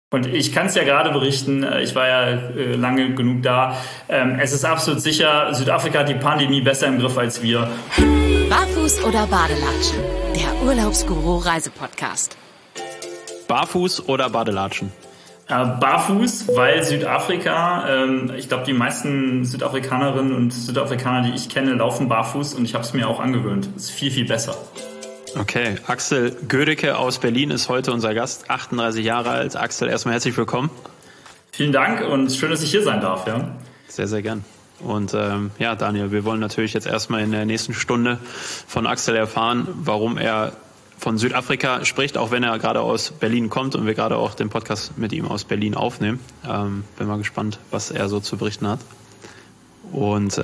Und ich kann es ja gerade berichten, ich war ja lange genug da. Es ist absolut sicher, Südafrika hat die Pandemie besser im Griff als wir. Barfuß oder Badelatschen? Der Urlaubsguru-Reisepodcast. Barfuß oder Badelatschen? Barfuß, weil Südafrika, ich glaube, die meisten Südafrikanerinnen und Südafrikaner, die ich kenne, laufen barfuß und ich habe es mir auch angewöhnt. Es ist viel, viel besser. Okay, Axel Gödecke aus Berlin ist heute unser Gast, 38 Jahre alt. Axel, erstmal herzlich willkommen. Vielen Dank und schön, dass ich hier sein darf. Ja. Sehr, sehr gern. Und ja, Daniel, wir wollen natürlich jetzt erstmal in der nächsten Stunde von Axel erfahren, warum er von Südafrika spricht, auch wenn er gerade aus Berlin kommt und wir gerade auch den Podcast mit ihm aus Berlin aufnehmen. Bin mal gespannt, was er so zu berichten hat. Und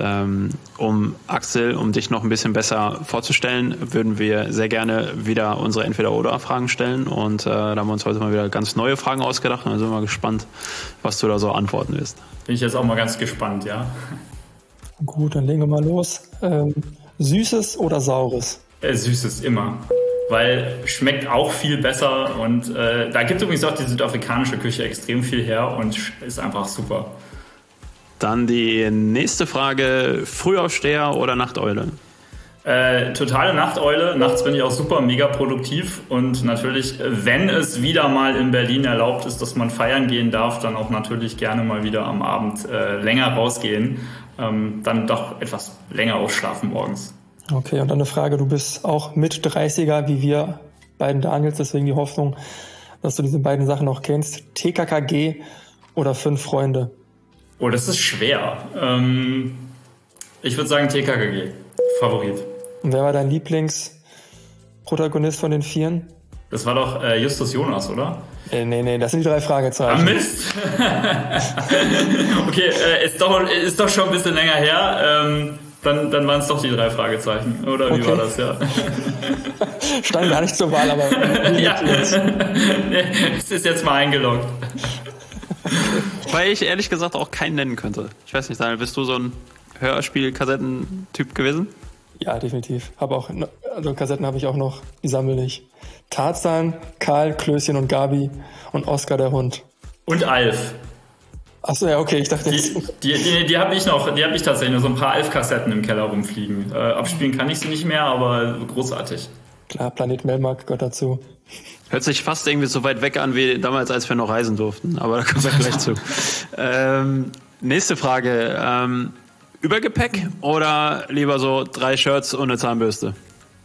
um dich noch ein bisschen besser vorzustellen, würden wir sehr gerne wieder unsere Entweder-oder-Fragen stellen. Und da haben wir uns heute mal wieder ganz neue Fragen ausgedacht. Und da sind wir mal gespannt, was du da so antworten wirst. Bin ich jetzt auch mal ganz gespannt, ja. Gut, dann legen wir mal los. Süßes oder Saures? Süßes, immer. Weil schmeckt auch viel besser. Und da gibt übrigens auch die südafrikanische Küche extrem viel her und ist einfach super. Dann die nächste Frage, Frühaufsteher oder Nachteule? Totale Nachteule. Nachts bin ich auch super, mega produktiv. Und natürlich, wenn es wieder mal in Berlin erlaubt ist, dass man feiern gehen darf, dann auch natürlich gerne mal wieder am Abend länger rausgehen. Dann doch etwas länger ausschlafen morgens. Okay, und dann eine Frage, du bist auch mit 30er wie wir beiden Daniels, deswegen die Hoffnung, dass du diese beiden Sachen noch kennst. TKKG oder 5 Freunde? Oh, das ist schwer. Ich würde sagen TKKG, Favorit. Und wer war dein Lieblingsprotagonist von den Vieren? Das war doch Justus Jonas, oder? Nee, das sind die 3 Fragezeichen. Ah, Mist! Okay, ist doch schon ein bisschen länger her. Dann waren es doch die 3 Fragezeichen, oder wie war das, ja? Stand gar nicht zur Wahl, aber... Ja, es ist jetzt mal eingeloggt. Weil ich ehrlich gesagt auch keinen nennen könnte. Ich weiß nicht, Daniel, bist du so ein Hörspiel-Kassetten-Typ gewesen? Ja, definitiv. Kassetten habe ich auch noch, die sammle ich. Tarzan, Karl, Klößchen und Gabi und Oskar der Hund. Und Alf. Achso, ja, okay, ich dachte jetzt... Die habe ich noch, die habe ich tatsächlich noch, so ein paar Alf-Kassetten im Keller rumfliegen. Abspielen kann ich sie nicht mehr, aber großartig. Klar, Planet Melmark gehört dazu. Hört sich fast irgendwie so weit weg an wie damals, als wir noch reisen durften. Aber da kommen wir gleich zu. Nächste Frage. Übergepäck oder lieber so 3 Shirts und eine Zahnbürste?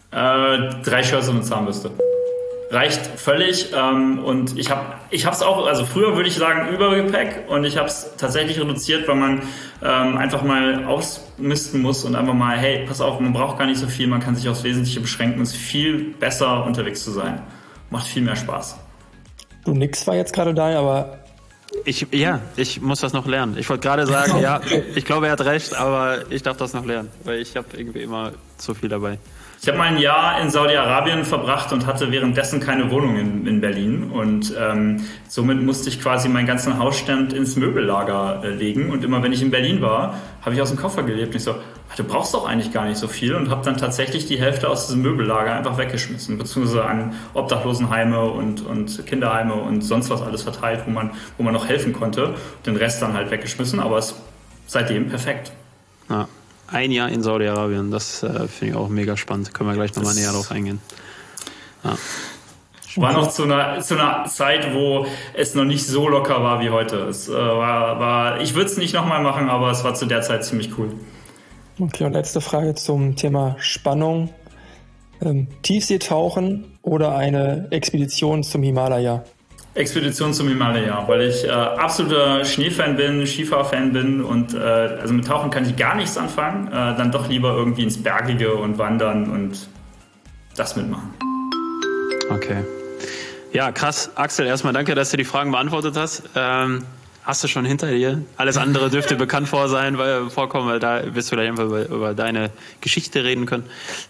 3 Shirts und eine Zahnbürste. Reicht völlig. Und ich hab's auch, also früher würde ich sagen Übergepäck und ich habe es tatsächlich reduziert, weil man einfach mal ausmisten muss und einfach mal, hey, pass auf, man braucht gar nicht so viel, man kann sich aufs Wesentliche beschränken. Es ist viel besser unterwegs zu sein. Macht viel mehr Spaß. Du nix war jetzt gerade da, aber... Ich muss das noch lernen. Ich wollte gerade sagen, ja, ich glaube, er hat recht, aber ich darf das noch lernen, weil ich habe irgendwie immer zu viel dabei. Ich habe mal ein Jahr in Saudi-Arabien verbracht und hatte währenddessen keine Wohnung in Berlin und somit musste ich quasi meinen ganzen Hausstand ins Möbellager legen und immer wenn ich in Berlin war, habe ich aus dem Koffer gelebt und ich so, du brauchst doch eigentlich gar nicht so viel und habe dann tatsächlich die Hälfte aus diesem Möbellager einfach weggeschmissen, beziehungsweise an Obdachlosenheime und Kinderheime und sonst was alles verteilt, wo man noch helfen konnte, den Rest dann halt weggeschmissen, aber es ist seitdem perfekt. Ja. Ein Jahr in Saudi-Arabien, das finde ich auch mega spannend. Können wir gleich nochmal näher drauf eingehen. Ja. War noch zu einer Zeit, wo es noch nicht so locker war wie heute. Es war ich würde es nicht nochmal machen, aber es war zu der Zeit ziemlich cool. Okay, und letzte Frage zum Thema Spannung. Tiefseetauchen oder eine Expedition zum Himalaya? Expedition zum Himalaya, weil ich absoluter Schneefan bin, Skifahrfan bin und also mit Tauchen kann ich gar nichts anfangen. Dann doch lieber irgendwie ins Bergige und wandern und das mitmachen. Okay. Ja, krass. Axel, erstmal danke, dass du die Fragen beantwortet hast. Hast du schon hinter dir. Alles andere dürfte bekannt vorkommen, weil da wirst du gleich einfach über deine Geschichte reden können.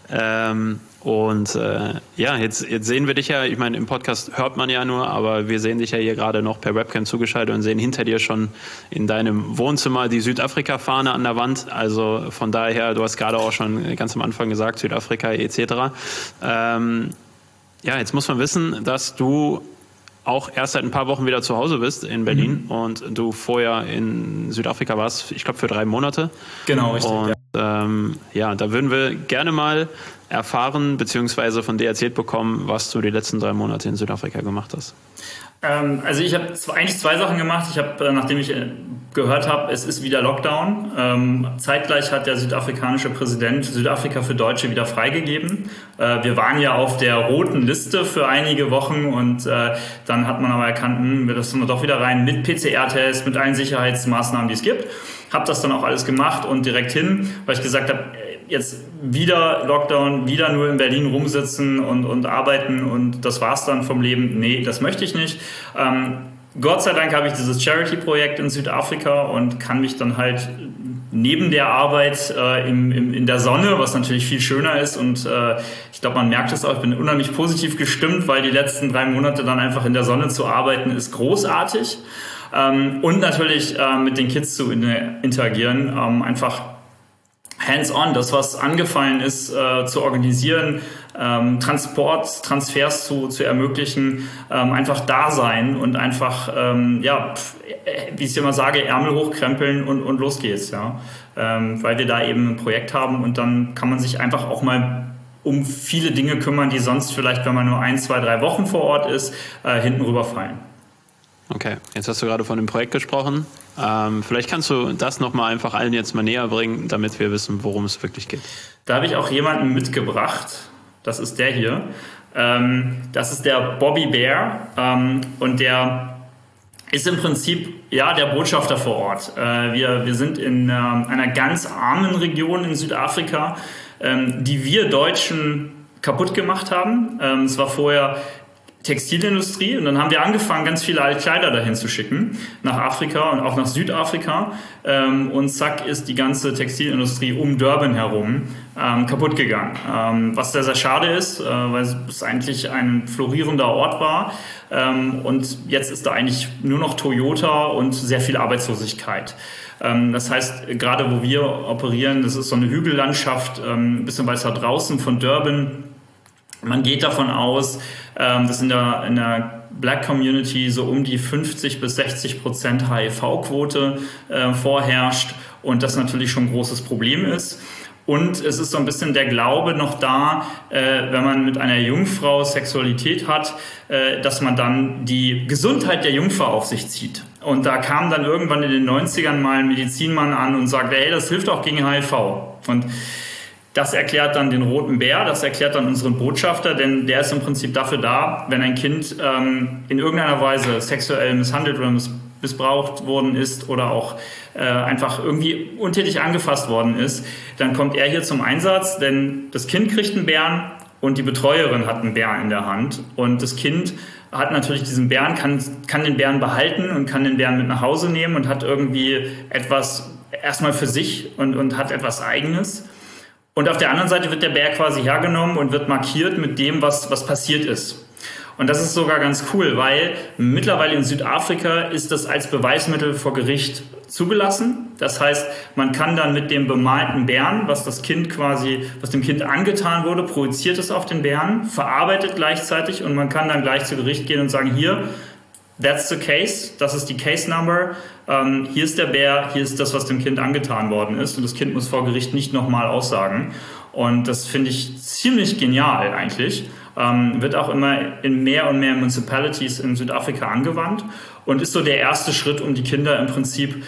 Jetzt sehen wir dich ja, ich meine, im Podcast hört man ja nur, aber wir sehen dich ja hier gerade noch per Webcam zugeschaltet und sehen hinter dir schon in deinem Wohnzimmer die Südafrika-Fahne an der Wand. Also von daher, du hast gerade auch schon ganz am Anfang gesagt, Südafrika etc. Jetzt muss man wissen, dass du auch erst seit ein paar Wochen wieder zu Hause bist in Berlin und du vorher in Südafrika warst, ich glaube für 3 Monate. Genau, richtig. Und da würden wir gerne mal erfahren, beziehungsweise von dir erzählt bekommen, was du die letzten 3 Monate in Südafrika gemacht hast. Also ich habe eigentlich 2 Sachen gemacht. Ich habe, nachdem ich gehört habe, es ist wieder Lockdown, zeitgleich hat der südafrikanische Präsident Südafrika für Deutsche wieder freigegeben. Wir waren ja auf der roten Liste für einige Wochen und dann hat man aber erkannt, wir lassen doch wieder rein mit PCR-Test, mit allen Sicherheitsmaßnahmen, die es gibt. Habe das dann auch alles gemacht und direkt hin, weil ich gesagt habe, jetzt wieder Lockdown, wieder nur in Berlin rumsitzen und arbeiten und das war's dann vom Leben. Nee, das möchte ich nicht. Gott sei Dank habe ich dieses Charity-Projekt in Südafrika und kann mich dann halt neben der Arbeit in der Sonne, was natürlich viel schöner ist und ich glaube, man merkt es auch, ich bin unheimlich positiv gestimmt, weil die letzten 3 Monate dann einfach in der Sonne zu arbeiten ist großartig und natürlich mit den Kids zu interagieren, einfach hands-on, das, was angefallen ist, zu organisieren, Transfers zu ermöglichen, einfach da sein und einfach, wie ich immer sage, Ärmel hochkrempeln und los geht's, ja. Weil wir da eben ein Projekt haben und dann kann man sich einfach auch mal um viele Dinge kümmern, die sonst vielleicht, wenn man nur 1, 2, 3 Wochen vor Ort ist, hinten rüberfallen. Okay, jetzt hast du gerade von dem Projekt gesprochen. Vielleicht kannst du das nochmal einfach allen jetzt mal näher bringen, damit wir wissen, worum es wirklich geht. Da habe ich auch jemanden mitgebracht. Das ist der hier. Das ist der Bobby Bear und der ist im Prinzip der Botschafter vor Ort. Wir sind in einer ganz armen Region in Südafrika, die wir Deutschen kaputt gemacht haben. Es war vorher Textilindustrie und dann haben wir angefangen, ganz viele alte Kleider dahin zu schicken, nach Afrika und auch nach Südafrika und zack ist die ganze Textilindustrie um Durban herum kaputt gegangen, was sehr, sehr schade ist, weil es eigentlich ein florierender Ort war und jetzt ist da eigentlich nur noch Toyota und sehr viel Arbeitslosigkeit. Das heißt, gerade wo wir operieren, das ist so eine Hügellandschaft, ein bisschen weiter draußen von Durban. Man geht davon aus, dass in der Black Community so um die 50-60% HIV-Quote vorherrscht und das natürlich schon ein großes Problem ist. Und es ist so ein bisschen der Glaube noch da, wenn man mit einer Jungfrau Sexualität hat, dass man dann die Gesundheit der Jungfrau auf sich zieht. Und da kam dann irgendwann in den 90ern mal ein Medizinmann an und sagte, hey, das hilft auch gegen HIV. Und das erklärt dann den Roten Bär, das erklärt dann unseren Botschafter, denn der ist im Prinzip dafür da, wenn ein Kind in irgendeiner Weise sexuell misshandelt oder missbraucht worden ist oder auch einfach irgendwie untätig angefasst worden ist, dann kommt er hier zum Einsatz, denn das Kind kriegt einen Bären und die Betreuerin hat einen Bären in der Hand und das Kind hat natürlich diesen Bären, kann den Bären behalten und kann den Bären mit nach Hause nehmen und hat irgendwie etwas erstmal für sich und hat etwas Eigenes. Und auf der anderen Seite wird der Bär quasi hergenommen und wird markiert mit dem, was passiert ist. Und das ist sogar ganz cool, weil mittlerweile in Südafrika ist das als Beweismittel vor Gericht zugelassen. Das heißt, man kann dann mit dem bemalten Bären, was dem Kind angetan wurde, projiziert es auf den Bären, verarbeitet gleichzeitig und man kann dann gleich zu Gericht gehen und sagen, hier, that's the case, das ist die Case Number, hier ist der Bär, hier ist das, was dem Kind angetan worden ist und das Kind muss vor Gericht nicht nochmal aussagen und das finde ich ziemlich genial eigentlich, wird auch immer in mehr und mehr Municipalities in Südafrika angewandt und ist so der erste Schritt, um die Kinder im Prinzip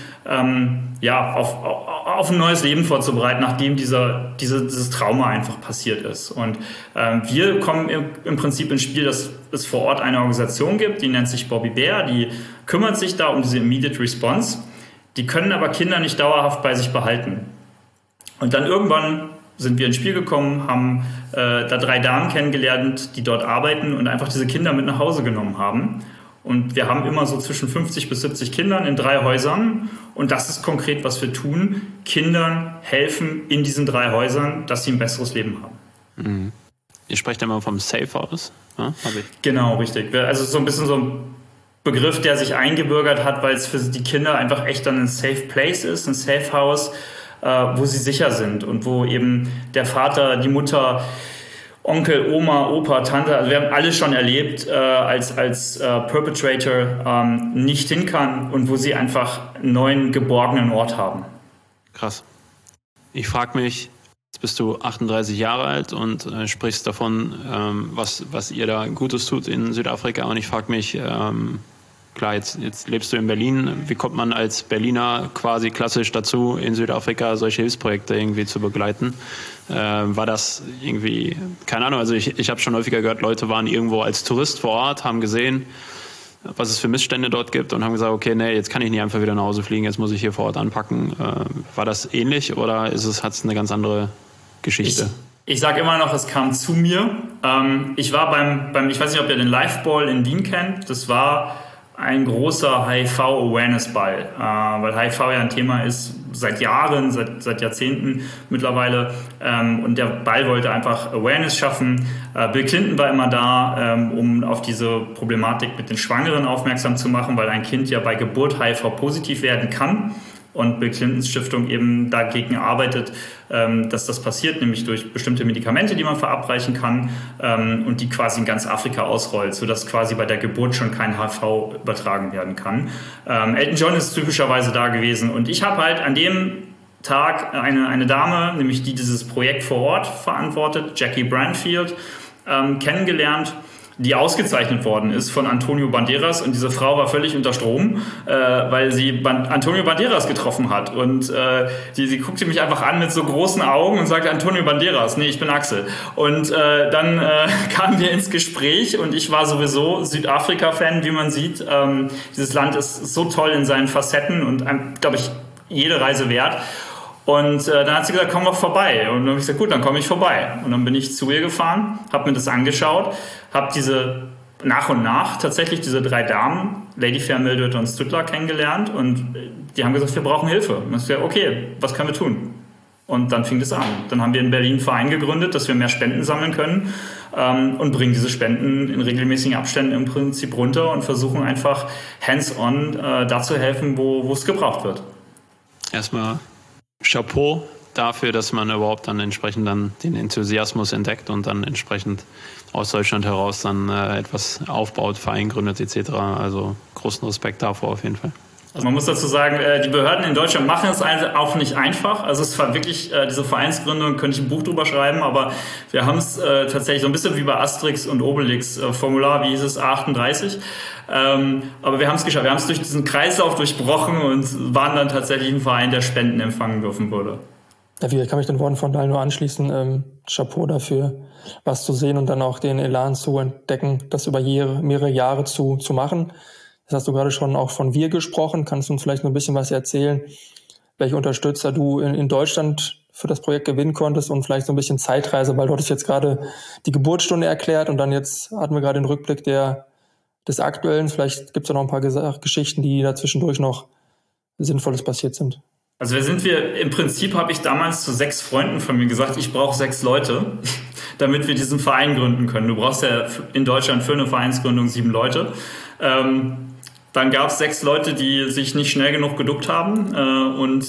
auf ein neues Leben vorzubereiten, nachdem dieses Trauma einfach passiert ist. Und wir kommen im Prinzip ins Spiel, dass es vor Ort eine Organisation gibt, die nennt sich Bobby Bear, die kümmert sich da um diese Immediate Response. Die können aber Kinder nicht dauerhaft bei sich behalten. Und dann irgendwann sind wir ins Spiel gekommen, haben da 3 Damen kennengelernt, die dort arbeiten und einfach diese Kinder mit nach Hause genommen haben. Und wir haben immer so zwischen 50 bis 70 Kindern in 3 Häusern. Und das ist konkret, was wir tun. Kindern helfen in diesen 3 Häusern, dass sie ein besseres Leben haben. Mhm. Ihr sprecht immer vom Safe House, ja? Genau, richtig. Also so ein bisschen so ein Begriff, der sich eingebürgert hat, weil es für die Kinder einfach echt dann ein Safe Place ist, ein Safe House, wo sie sicher sind und wo eben der Vater, die Mutter Onkel, Oma, Opa, Tante, also wir haben alles schon erlebt, als Perpetrator nicht hin kann und wo sie einfach einen neuen geborgenen Ort haben. Krass. Ich frage mich, jetzt bist du 38 Jahre alt und sprichst davon, was ihr da Gutes tut in Südafrika, und ich frage mich, klar, jetzt lebst du in Berlin. Wie kommt man als Berliner quasi klassisch dazu, in Südafrika solche Hilfsprojekte irgendwie zu begleiten? War das irgendwie, keine Ahnung, also ich habe schon häufiger gehört, Leute waren irgendwo als Tourist vor Ort, haben gesehen, was es für Missstände dort gibt und haben gesagt, okay, nee, jetzt kann ich nicht einfach wieder nach Hause fliegen, jetzt muss ich hier vor Ort anpacken. War das ähnlich oder hat es eine ganz andere Geschichte? Ich sage immer noch, es kam zu mir. Ich war beim, ich weiß nicht, ob ihr den Liveball in Wien kennt, das war ein großer HIV-Awareness-Ball, weil HIV ja ein Thema ist seit Jahren, seit Jahrzehnten mittlerweile, und der Ball wollte einfach Awareness schaffen. Bill Clinton war immer da, um auf diese Problematik mit den Schwangeren aufmerksam zu machen, weil ein Kind ja bei Geburt HIV-positiv werden kann. Und Bill Clintons Stiftung eben dagegen arbeitet, dass das passiert, nämlich durch bestimmte Medikamente, die man verabreichen kann, und die quasi in ganz Afrika ausrollt, sodass quasi bei der Geburt schon kein HIV übertragen werden kann. Elton John ist typischerweise da gewesen, und ich habe halt an dem Tag eine Dame, nämlich die dieses Projekt vor Ort verantwortet, Jackie Branfield, kennengelernt, die ausgezeichnet worden ist von Antonio Banderas, und diese Frau war völlig unter Strom, weil sie Antonio Banderas getroffen hat, und sie guckte mich einfach an mit so großen Augen und sagte, Antonio Banderas, nee, ich bin Axel, und dann kamen wir ins Gespräch, und ich war sowieso Südafrika-Fan, wie man sieht. Dieses Land ist so toll in seinen Facetten und, glaube ich, jede Reise wert. Und dann hat sie gesagt, komm doch vorbei. Und dann habe ich gesagt, gut, dann komme ich vorbei. Und dann bin ich zu ihr gefahren, habe mir das angeschaut, habe nach und nach tatsächlich diese 3 Damen, Lady Fair, Mildred und Stüttler, kennengelernt. Und die haben gesagt, wir brauchen Hilfe. Und ich gesagt, okay, was können wir tun? Und dann fing das an. Dann haben wir in Berlin einen Verein gegründet, dass wir mehr Spenden sammeln können, und bringen diese Spenden in regelmäßigen Abständen im Prinzip runter und versuchen einfach hands-on da zu helfen, wo es gebraucht wird. Erstmal Chapeau dafür, dass man überhaupt dann entsprechend dann den Enthusiasmus entdeckt und dann entsprechend aus Deutschland heraus dann etwas aufbaut, Verein gründet etc. Also großen Respekt davor auf jeden Fall. Also man muss dazu sagen, die Behörden in Deutschland machen es auch nicht einfach. Also es war wirklich, diese Vereinsgründung, könnte ich ein Buch drüber schreiben, aber wir haben es tatsächlich so ein bisschen wie bei Asterix und Obelix, Formular, wie hieß es, A38. Aber wir haben es geschafft. Wir haben es durch diesen Kreislauf durchbrochen und waren dann tatsächlich ein Verein, der Spenden empfangen dürfen würde. Ja, ich kann mich den Worten von Daniel nur anschließen. Chapeau dafür, was zu sehen und dann auch den Elan zu entdecken, das über mehrere Jahre zu machen. Das hast du gerade schon auch von wir gesprochen. Kannst du uns vielleicht noch ein bisschen was erzählen, welche Unterstützer du in Deutschland für das Projekt gewinnen konntest, und vielleicht so ein bisschen Zeitreise, weil du hattest jetzt gerade die Geburtsstunde erklärt und dann jetzt hatten wir gerade den Rückblick des Aktuellen. Vielleicht gibt es da noch ein paar Geschichten, die da zwischendurch noch Sinnvolles passiert sind. Also im Prinzip habe ich damals zu 6 Freunden von mir gesagt, ich brauche 6 Leute, damit wir diesen Verein gründen können. Du brauchst ja in Deutschland für eine Vereinsgründung 7 Leute. Dann gab es 6 Leute, die sich nicht schnell genug geduckt haben, und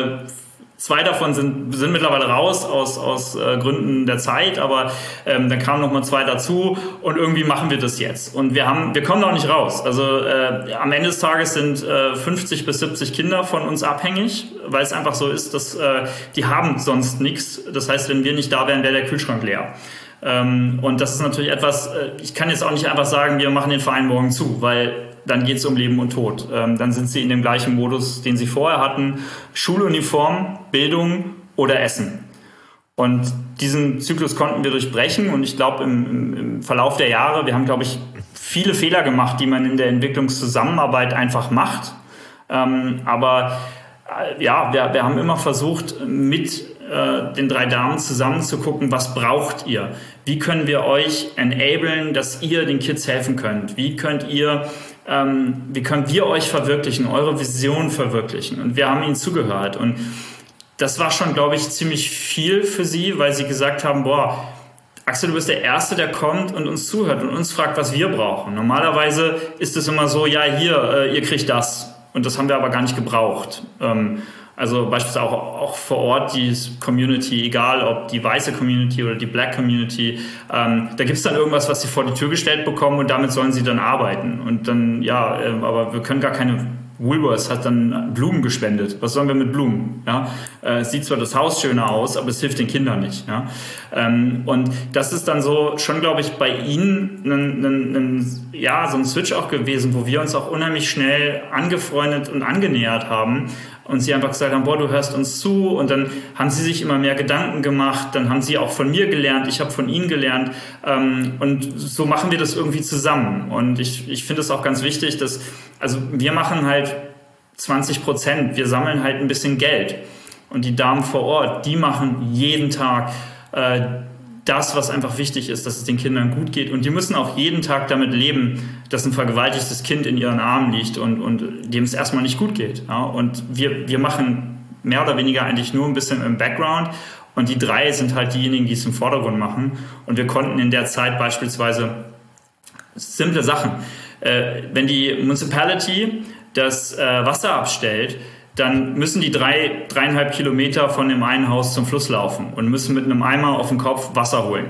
2 davon sind mittlerweile raus aus Gründen der Zeit, aber dann kamen noch mal 2 dazu, und irgendwie machen wir das jetzt. Und wir kommen auch nicht raus. Also am Ende des Tages sind 50 bis 70 Kinder von uns abhängig, weil es einfach so ist, dass die haben sonst nichts. Das heißt, wenn wir nicht da wären, wäre der Kühlschrank leer. Und das ist natürlich etwas, ich kann jetzt auch nicht einfach sagen, wir machen den Verein morgen zu, weil dann geht es um Leben und Tod. Dann sind sie in dem gleichen Modus, den sie vorher hatten. Schuluniform, Bildung oder Essen. Und diesen Zyklus konnten wir durchbrechen. Und ich glaube, im Verlauf der Jahre, wir haben, glaube ich, viele Fehler gemacht, die man in der Entwicklungszusammenarbeit einfach macht. Aber ja, wir haben immer versucht, mit den 3 Damen zusammen zu gucken, was braucht ihr? Wie können wir euch enablen, dass ihr den Kids helfen könnt? Wie können wir euch verwirklichen, eure Vision verwirklichen? Und wir haben ihnen zugehört. Und das war schon, glaube ich, ziemlich viel für sie, weil sie gesagt haben, boah, Axel, du bist der Erste, der kommt und uns zuhört und uns fragt, was wir brauchen. Normalerweise ist es immer so, ja, hier, ihr kriegt das. Und das haben wir aber gar nicht gebraucht. Also beispielsweise auch vor Ort die Community, egal ob die weiße Community oder die Black Community, da gibt es dann irgendwas, was sie vor die Tür gestellt bekommen und damit sollen sie dann arbeiten. Und dann, aber wir können gar keine... Woolworths hat dann Blumen gespendet. Was sollen wir mit Blumen? Ja? Es sieht zwar das Haus schöner aus, aber es hilft den Kindern nicht. Ja? Und das ist dann so schon, glaube ich, bei Ihnen so ein Switch auch gewesen, wo wir uns auch unheimlich schnell angefreundet und angenähert haben und Sie einfach gesagt haben, boah, du hörst uns zu, und dann haben Sie sich immer mehr Gedanken gemacht, dann haben Sie auch von mir gelernt, ich habe von Ihnen gelernt, und so machen wir das irgendwie zusammen. Und ich finde es auch ganz wichtig, dass, also wir machen halt 20%, wir sammeln halt ein bisschen Geld, und die Damen vor Ort, die machen jeden Tag das, was einfach wichtig ist, dass es den Kindern gut geht, und die müssen auch jeden Tag damit leben, dass ein vergewaltigtes Kind in ihren Armen liegt und dem es erstmal nicht gut geht. Ja? Und wir machen mehr oder weniger eigentlich nur ein bisschen im Background, und die 3 sind halt diejenigen, die es im Vordergrund machen, und wir konnten in der Zeit beispielsweise simple Sachen, wenn die Municipality das Wasser abstellt, dann müssen die 3,5 Kilometer von dem einen Haus zum Fluss laufen und müssen mit einem Eimer auf den Kopf Wasser holen.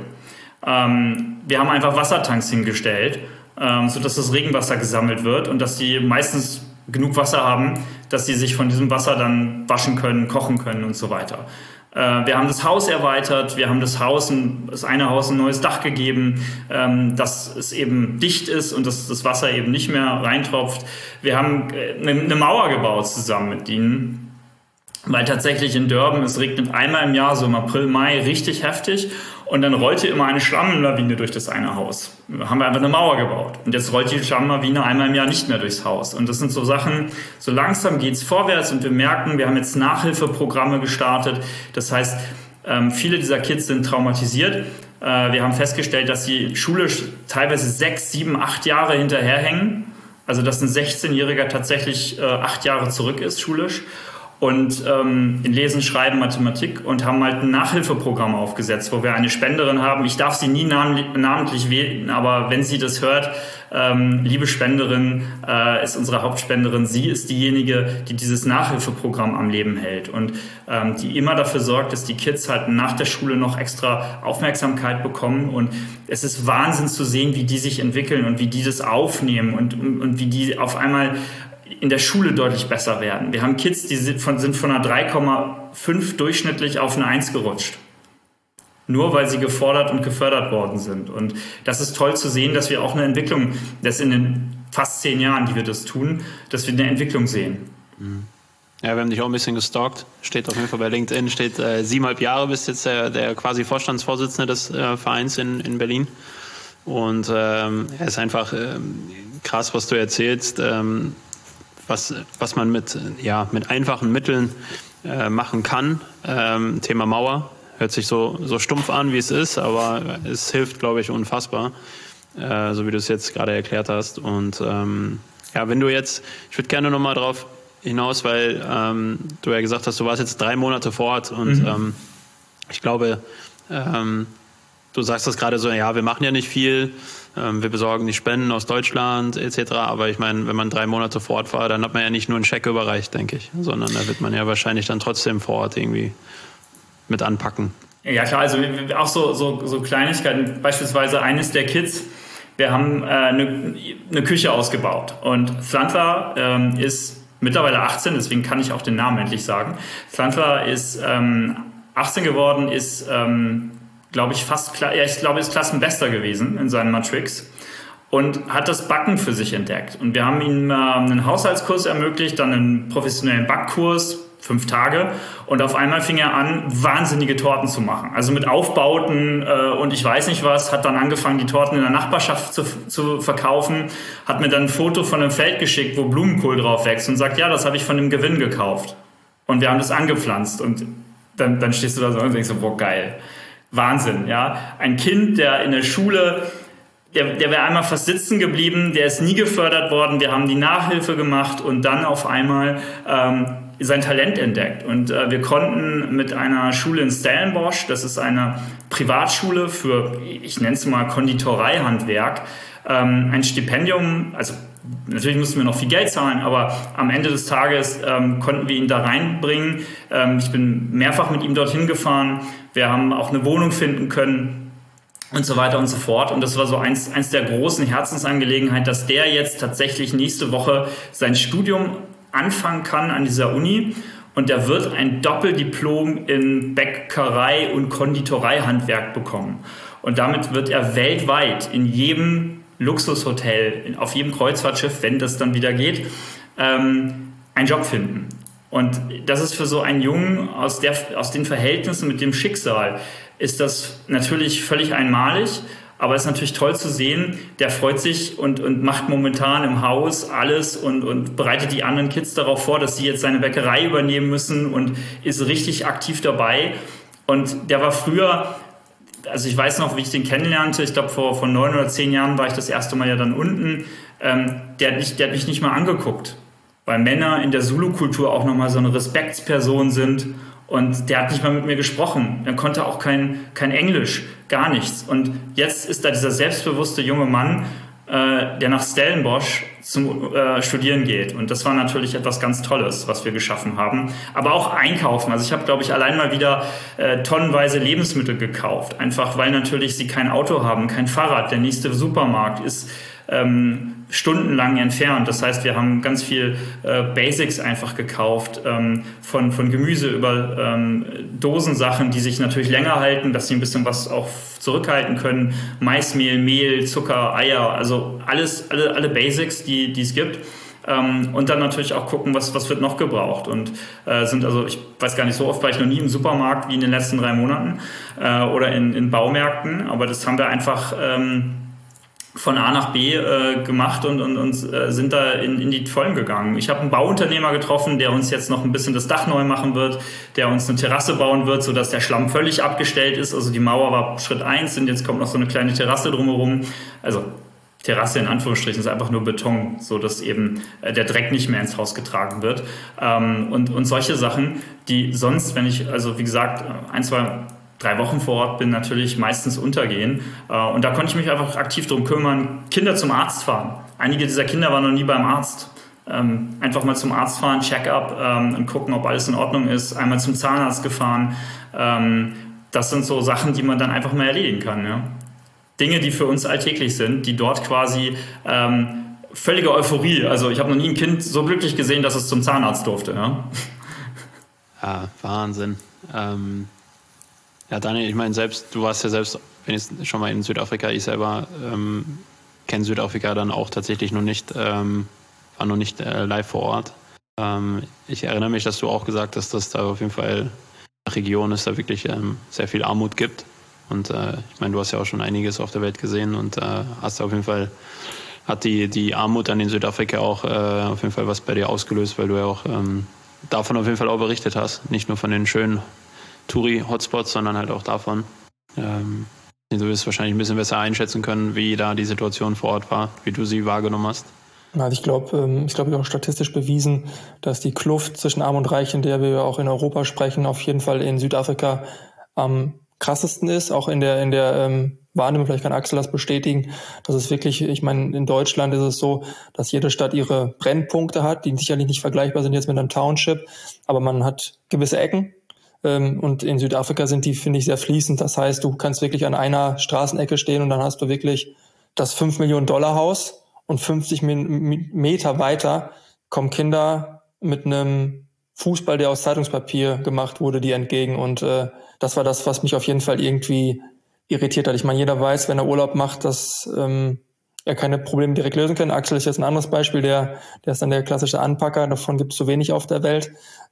Wir haben einfach Wassertanks hingestellt, sodass das Regenwasser gesammelt wird und dass die meistens genug Wasser haben, dass sie sich von diesem Wasser dann waschen können, kochen können und so weiter. Wir haben das Haus erweitert, wir haben das eine Haus ein neues Dach gegeben, dass es eben dicht ist und dass das Wasser eben nicht mehr reintropft. Wir haben eine Mauer gebaut zusammen mit ihnen, weil tatsächlich in Durban, es regnet einmal im Jahr, so im April, Mai, richtig heftig, und dann rollte immer eine Schlammlawine durch das eine Haus. Da haben wir einfach eine Mauer gebaut, und jetzt rollt die Schlammlawine einmal im Jahr nicht mehr durchs Haus. Und das sind so Sachen, so langsam geht's vorwärts, und wir merken, wir haben jetzt Nachhilfeprogramme gestartet. Das heißt, viele dieser Kids sind traumatisiert. Wir haben festgestellt, dass sie schulisch teilweise 6, 7, 8 Jahre hinterherhängen. Also dass ein 16-Jähriger tatsächlich 8 Jahre zurück ist schulisch. Und in Lesen, Schreiben, Mathematik, und haben halt ein Nachhilfeprogramm aufgesetzt, wo wir eine Spenderin haben. Ich darf sie nie namentlich wählen, aber wenn sie das hört, liebe Spenderin, ist unsere Hauptspenderin. Sie ist diejenige, die dieses Nachhilfeprogramm am Leben hält und die immer dafür sorgt, dass die Kids halt nach der Schule noch extra Aufmerksamkeit bekommen. Und es ist Wahnsinn zu sehen, wie die sich entwickeln und wie die das aufnehmen und wie die auf einmal in der Schule deutlich besser werden. Wir haben Kids, die sind von einer 3,5 durchschnittlich auf eine 1 gerutscht. Nur weil sie gefordert und gefördert worden sind. Und das ist toll zu sehen, dass wir auch eine Entwicklung, dass in den fast 10 Jahren, die wir das tun, dass wir eine Entwicklung sehen. Ja, wir haben dich auch ein bisschen gestalkt. Steht auf jeden Fall bei LinkedIn, steht 7,5 Jahre bist jetzt der quasi Vorstandsvorsitzende des Vereins in Berlin. Und es ist einfach krass, was du erzählst, was man mit einfachen Mitteln machen kann. Thema Mauer hört sich so stumpf an, wie es ist, aber es hilft, glaube ich, unfassbar, so wie du es jetzt gerade erklärt hast. Und wenn du jetzt, ich würde gerne nochmal drauf hinaus, weil du ja gesagt hast, du warst jetzt 3 Monate vor Ort, und ich glaube, du sagst das gerade so, ja, wir machen ja nicht viel, wir besorgen die Spenden aus Deutschland etc. Aber ich meine, wenn man 3 Monate vor Ort war, dann hat man ja nicht nur einen Scheck überreicht, denke ich, sondern da wird man ja wahrscheinlich dann trotzdem vor Ort irgendwie mit anpacken. Ja klar, also auch so Kleinigkeiten, beispielsweise eines der Kids, wir haben eine Küche ausgebaut, und Flantler ist mittlerweile 18, deswegen kann ich auch den Namen endlich sagen. Flantler ist 18 geworden, ist ist Klassenbester gewesen in seinen Matrix und hat das Backen für sich entdeckt. Und wir haben ihm einen Haushaltskurs ermöglicht, dann einen professionellen Backkurs, 5 Tage. Und auf einmal fing er an, wahnsinnige Torten zu machen. Also mit Aufbauten und ich weiß nicht was, hat dann angefangen, die Torten in der Nachbarschaft zu verkaufen, hat mir dann ein Foto von einem Feld geschickt, wo Blumenkohl drauf wächst, und sagt, ja, das habe ich von dem Gewinn gekauft. Und wir haben das angepflanzt. Und dann stehst du da so und denkst so, boah, geil. Wahnsinn, ja. Ein Kind, der in der Schule, der wäre einmal fast sitzen geblieben, der ist nie gefördert worden, wir haben die Nachhilfe gemacht und dann auf einmal sein Talent entdeckt. Und wir konnten mit einer Schule in Stellenbosch, das ist eine Privatschule für, ich nenne es mal Konditoreihandwerk, ein Stipendium, also Natürlich mussten wir noch viel Geld zahlen, aber am Ende des Tages konnten wir ihn da reinbringen. Ich bin mehrfach mit ihm dorthin gefahren. Wir haben auch eine Wohnung finden können und so weiter und so fort. Und das war so eins der großen Herzensangelegenheiten, dass der jetzt tatsächlich nächste Woche sein Studium anfangen kann an dieser Uni. Und der wird ein Doppeldiplom in Bäckerei und Konditoreihandwerk bekommen. Und damit wird er weltweit in jedem Luxushotel, auf jedem Kreuzfahrtschiff, wenn das dann wieder geht, einen Job finden. Und das ist für so einen Jungen aus den Verhältnissen mit dem Schicksal, ist das natürlich völlig einmalig, aber es ist natürlich toll zu sehen, der freut sich und macht momentan im Haus alles und bereitet die anderen Kids darauf vor, dass sie jetzt seine Bäckerei übernehmen müssen und ist richtig aktiv dabei. Und der war früher, also ich weiß noch, wie ich den kennenlernte, ich glaube vor 9 oder 10 Jahren war ich das erste Mal ja dann unten, der hat mich nicht mal angeguckt, weil Männer in der Zulu-Kultur auch nochmal so eine Respektsperson sind und der hat nicht mal mit mir gesprochen, er konnte auch kein Englisch, gar nichts. Und jetzt ist da dieser selbstbewusste junge Mann, der nach Stellenbosch zum Studieren geht. Und das war natürlich etwas ganz Tolles, was wir geschaffen haben. Aber auch einkaufen. Also ich habe, glaube ich, allein mal wieder tonnenweise Lebensmittel gekauft. Einfach, weil natürlich sie kein Auto haben, kein Fahrrad. Der nächste Supermarkt ist stundenlang entfernt. Das heißt, wir haben ganz viel Basics einfach gekauft, von Gemüse über Dosensachen, die sich natürlich länger halten, dass sie ein bisschen was auch zurückhalten können. Maismehl, Mehl, Zucker, Eier, also alle Basics, die es gibt. Und dann natürlich auch gucken, was wird noch gebraucht. Und ich weiß gar nicht, so oft war ich noch nie im Supermarkt wie in den letzten 3 Monaten oder in Baumärkten. Aber das haben wir einfach von A nach B gemacht und sind da in die Vollen gegangen. Ich habe einen Bauunternehmer getroffen, der uns jetzt noch ein bisschen das Dach neu machen wird, der uns eine Terrasse bauen wird, sodass der Schlamm völlig abgestellt ist. Also die Mauer war Schritt 1 und jetzt kommt noch so eine kleine Terrasse drumherum. Also Terrasse in Anführungsstrichen ist einfach nur Beton, so dass eben der Dreck nicht mehr ins Haus getragen wird. Und solche Sachen, die sonst, wenn ich, also wie gesagt, 1, 2, 3 Wochen vor Ort bin, natürlich meistens untergehen. Und da konnte ich mich einfach aktiv darum kümmern, Kinder zum Arzt fahren. Einige dieser Kinder waren noch nie beim Arzt. Einfach mal zum Arzt fahren, Check-up und gucken, ob alles in Ordnung ist. Einmal zum Zahnarzt gefahren. Das sind so Sachen, die man dann einfach mal erledigen kann. Ja? Dinge, die für uns alltäglich sind, die dort quasi völlige Euphorie. Also ich habe noch nie ein Kind so glücklich gesehen, dass es zum Zahnarzt durfte. Ja, ja, Wahnsinn. Ja, Daniel, ich meine, du warst ja selbst, wenn ich schon mal in Südafrika, ich selber kenne Südafrika dann auch tatsächlich noch nicht, war noch nicht live vor Ort. Ich erinnere mich, dass du auch gesagt hast, dass da auf jeden Fall eine Region ist, da wirklich sehr viel Armut gibt. Und ich meine, du hast ja auch schon einiges auf der Welt gesehen und hast auf jeden Fall, hat die Armut dann in Südafrika auch auf jeden Fall was bei dir ausgelöst, weil du ja auch davon auf jeden Fall auch berichtet hast. Nicht nur von den schönen Touri-Hotspots, sondern halt auch davon. Du wirst wahrscheinlich ein bisschen besser einschätzen können, wie da die Situation vor Ort war, wie du sie wahrgenommen hast. Also ich glaube auch statistisch bewiesen, dass die Kluft zwischen Arm und Reich, in der wir auch in Europa sprechen, auf jeden Fall in Südafrika am krassesten ist. Auch in der Wahrnehmung, vielleicht kann Axel das bestätigen, dass es wirklich, ich meine, in Deutschland ist es so, dass jede Stadt ihre Brennpunkte hat, die sicherlich nicht vergleichbar sind jetzt mit einem Township, aber man hat gewisse Ecken. Und in Südafrika sind die, finde ich, sehr fließend. Das heißt, du kannst wirklich an einer Straßenecke stehen und dann hast du wirklich das $5-Millionen-Haus und 50 Meter weiter kommen Kinder mit einem Fußball, der aus Zeitungspapier gemacht wurde, die entgegen. Und das war das, was mich auf jeden Fall irgendwie irritiert hat. Ich meine, jeder weiß, wenn er Urlaub macht, dass er keine Probleme direkt lösen kann. Axel ist jetzt ein anderes Beispiel, der ist dann der klassische Anpacker. Davon gibt es so wenig auf der Welt.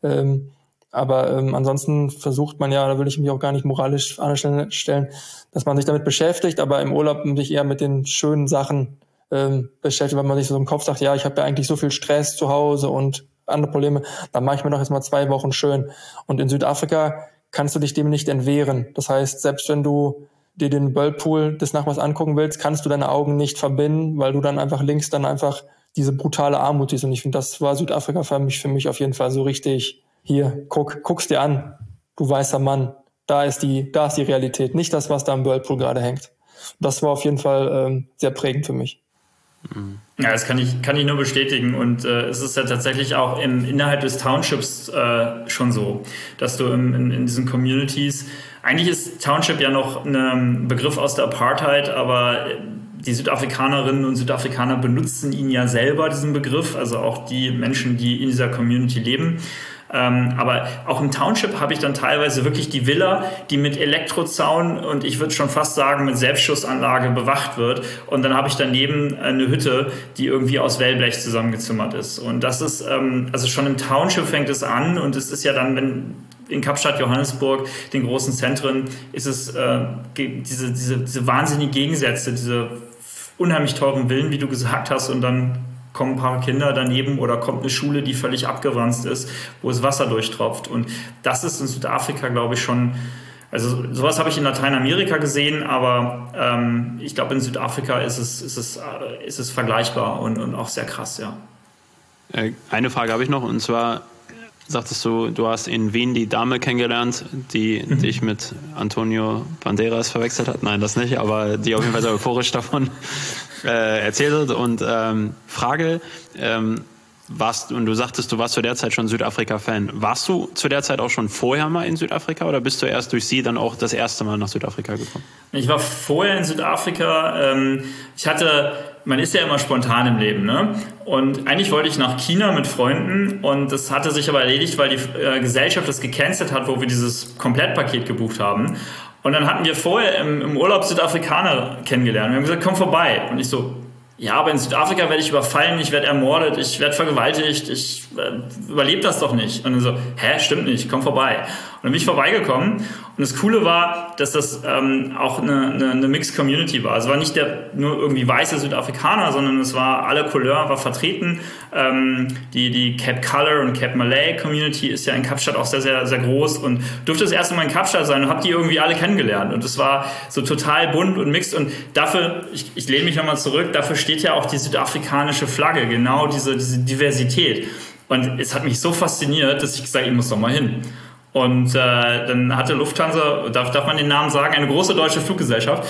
Aber ansonsten versucht man ja, da will ich mich auch gar nicht moralisch anstellen, dass man sich damit beschäftigt, aber im Urlaub sich eher mit den schönen Sachen beschäftigt, weil man sich so im Kopf sagt, ja, ich habe ja eigentlich so viel Stress zu Hause und andere Probleme, dann mache ich mir doch jetzt mal 2 Wochen schön. Und in Südafrika kannst du dich dem nicht entwehren. Das heißt, selbst wenn du dir den Whirlpool des Nachbars angucken willst, kannst du deine Augen nicht verbinden, weil du dann einfach links dann einfach diese brutale Armut siehst. Und ich finde, das war Südafrika für mich auf jeden Fall so richtig. Hier, guck's dir an, du weißer Mann, da ist die Realität, nicht das, was da im Whirlpool gerade hängt. Das war auf jeden Fall sehr prägend für mich. Ja, das kann ich nur bestätigen und es ist ja tatsächlich auch innerhalb des Townships schon so, dass du in diesen Communities, eigentlich ist Township ja noch ein Begriff aus der Apartheid, aber die Südafrikanerinnen und Südafrikaner benutzen ihn ja selber, diesen Begriff, also auch die Menschen, die in dieser Community leben. Aber auch im Township habe ich dann teilweise wirklich die Villa, die mit Elektrozaun und ich würde schon fast sagen mit Selbstschussanlage bewacht wird. Und dann habe ich daneben eine Hütte, die irgendwie aus Wellblech zusammengezimmert ist. Und das ist, also schon im Township fängt es an und es ist ja dann, wenn in Kapstadt, Johannesburg, den großen Zentren, ist es diese wahnsinnigen Gegensätze, diese unheimlich teuren Villen, wie du gesagt hast, und dann kommen ein paar Kinder daneben oder kommt eine Schule, die völlig abgeranzt ist, wo das Wasser durchtropft. Und das ist in Südafrika, glaube ich, schon, also sowas habe ich in Lateinamerika gesehen, aber ich glaube, in Südafrika ist es vergleichbar und auch sehr krass, ja. Eine Frage habe ich noch, und zwar sagtest du hast in Wien die Dame kennengelernt, die dich mit Antonio Banderas verwechselt hat. Nein, das nicht, aber die auf jeden Fall so euphorisch davon erzählt hat. Und Frage, und du sagtest, du warst zu der Zeit schon Südafrika-Fan. Warst du zu der Zeit auch schon vorher mal in Südafrika oder bist du erst durch sie dann auch das erste Mal nach Südafrika gekommen? Ich war vorher in Südafrika. Man ist ja immer spontan im Leben, ne? Und eigentlich wollte ich nach China mit Freunden und das hatte sich aber erledigt, weil die Gesellschaft das gecancelt hat, wo wir dieses Komplettpaket gebucht haben. Und dann hatten wir vorher im Urlaub Südafrikaner kennengelernt. Wir haben gesagt, komm vorbei. Und ich so, ja, aber in Südafrika werde ich überfallen, ich werde ermordet, ich werde vergewaltigt, ich überlebe das doch nicht. Und dann so, stimmt nicht, komm vorbei. Und dann bin ich vorbeigekommen und das Coole war, dass das auch eine Mixed Community war. Es war nicht nur irgendwie weiße Südafrikaner, sondern es war alle Couleur war vertreten. Die Cape Color und Cape Malay Community ist ja in Kapstadt auch sehr, sehr, sehr groß und durfte das erste Mal in Kapstadt sein und habe die irgendwie alle kennengelernt. Und es war so total bunt und mixed und dafür, ich lehne mich nochmal zurück, dafür steht ja auch die südafrikanische Flagge, genau diese Diversität. Und es hat mich so fasziniert, dass ich gesagt habe, ich muss doch mal hin. Und dann hatte Lufthansa, darf man den Namen sagen, eine große deutsche Fluggesellschaft,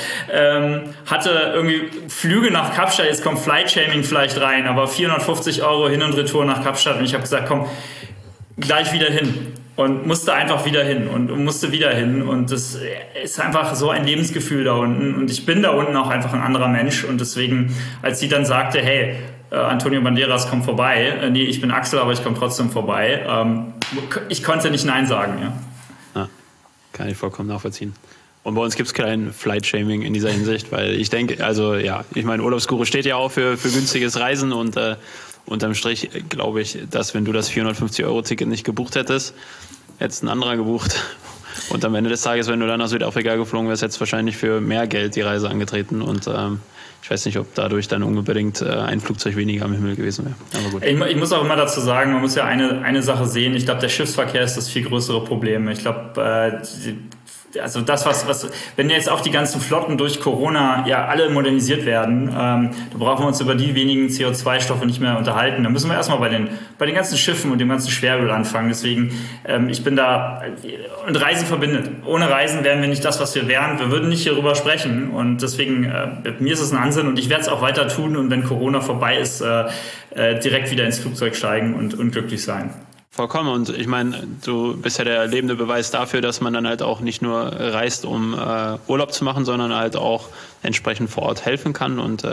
hatte irgendwie Flüge nach Kapstadt, jetzt kommt Flight-Shaming vielleicht rein, aber 450 € Hin- und Retour nach Kapstadt. Und ich habe gesagt, komm, gleich wieder hin. Und musste einfach wieder hin und musste wieder hin. Und das ist einfach so ein Lebensgefühl da unten. Und ich bin da unten auch einfach ein anderer Mensch. Und deswegen, als sie dann sagte, hey, Antonio Banderas kommt vorbei. Nee, ich bin Axel, aber ich komme trotzdem vorbei. Ich konnte nicht Nein sagen, ja. Ja, kann ich vollkommen nachvollziehen. Und bei uns gibt es kein Flight-Shaming in dieser Hinsicht, weil ich denke, also ja, ich meine, Urlaubsguru steht ja auch für günstiges Reisen und unterm Strich glaube ich, dass wenn du das 450-Euro-Ticket nicht gebucht hättest, hättest ein anderer gebucht. Und am Ende des Tages, wenn du dann nach Südafrika geflogen wärst, hättest du wahrscheinlich für mehr Geld die Reise angetreten und ich weiß nicht, ob dadurch dann unbedingt ein Flugzeug weniger am Himmel gewesen wäre. Aber gut. Ich muss auch immer dazu sagen, man muss ja eine Sache sehen. Ich glaube, der Schiffsverkehr ist das viel größere Problem. Ich glaube, also das, wenn jetzt auch die ganzen Flotten durch Corona ja alle modernisiert werden, da brauchen wir uns über die wenigen CO2-Stoffe nicht mehr unterhalten. Da müssen wir erstmal bei den ganzen Schiffen und dem ganzen Schweröl anfangen. Deswegen, ich bin da, und Reisen verbindet. Ohne Reisen wären wir nicht das, was wir wären. Wir würden nicht hierüber sprechen. Und deswegen, mir ist es ein Ansinnen und ich werde es auch weiter tun und wenn Corona vorbei ist, direkt wieder ins Flugzeug steigen und glücklich sein. Vollkommen. Und ich meine, du bist ja der lebende Beweis dafür, dass man dann halt auch nicht nur reist, um Urlaub zu machen, sondern halt auch entsprechend vor Ort helfen kann. Und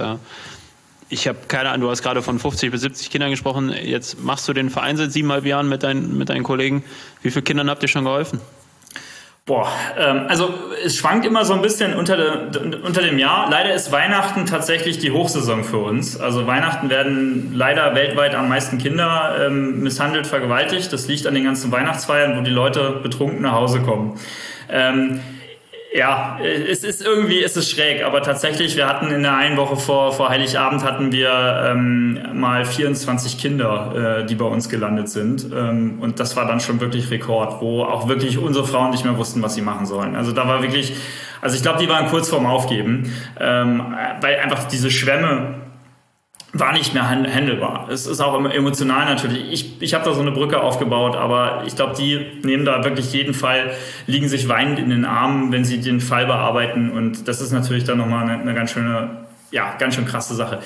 ich habe keine Ahnung, du hast gerade von 50 bis 70 Kindern gesprochen. Jetzt machst du den Verein seit 7,5 Jahren mit deinen Kollegen. Wie vielen Kindern habt ihr schon geholfen? Also es schwankt immer so ein bisschen unter dem Jahr. Leider ist Weihnachten tatsächlich die Hochsaison für uns. Also Weihnachten werden leider weltweit am meisten Kinder misshandelt, vergewaltigt. Das liegt an den ganzen Weihnachtsfeiern, wo die Leute betrunken nach Hause kommen. Ja, es ist schräg, aber tatsächlich, wir hatten in der einen Woche vor Heiligabend hatten wir mal 24 Kinder, die bei uns gelandet sind. Und das war dann schon wirklich Rekord, wo auch wirklich unsere Frauen nicht mehr wussten, was sie machen sollen. Also da war wirklich, ich glaube, die waren kurz vorm Aufgeben, weil einfach diese Schwämme war nicht mehr handelbar. Es ist auch immer emotional natürlich. Ich habe da so eine Brücke aufgebaut, aber ich glaube, die nehmen da wirklich jeden Fall, liegen sich weinend in den Armen, wenn sie den Fall bearbeiten. Und das ist natürlich dann nochmal eine ganz schön krasse Sache.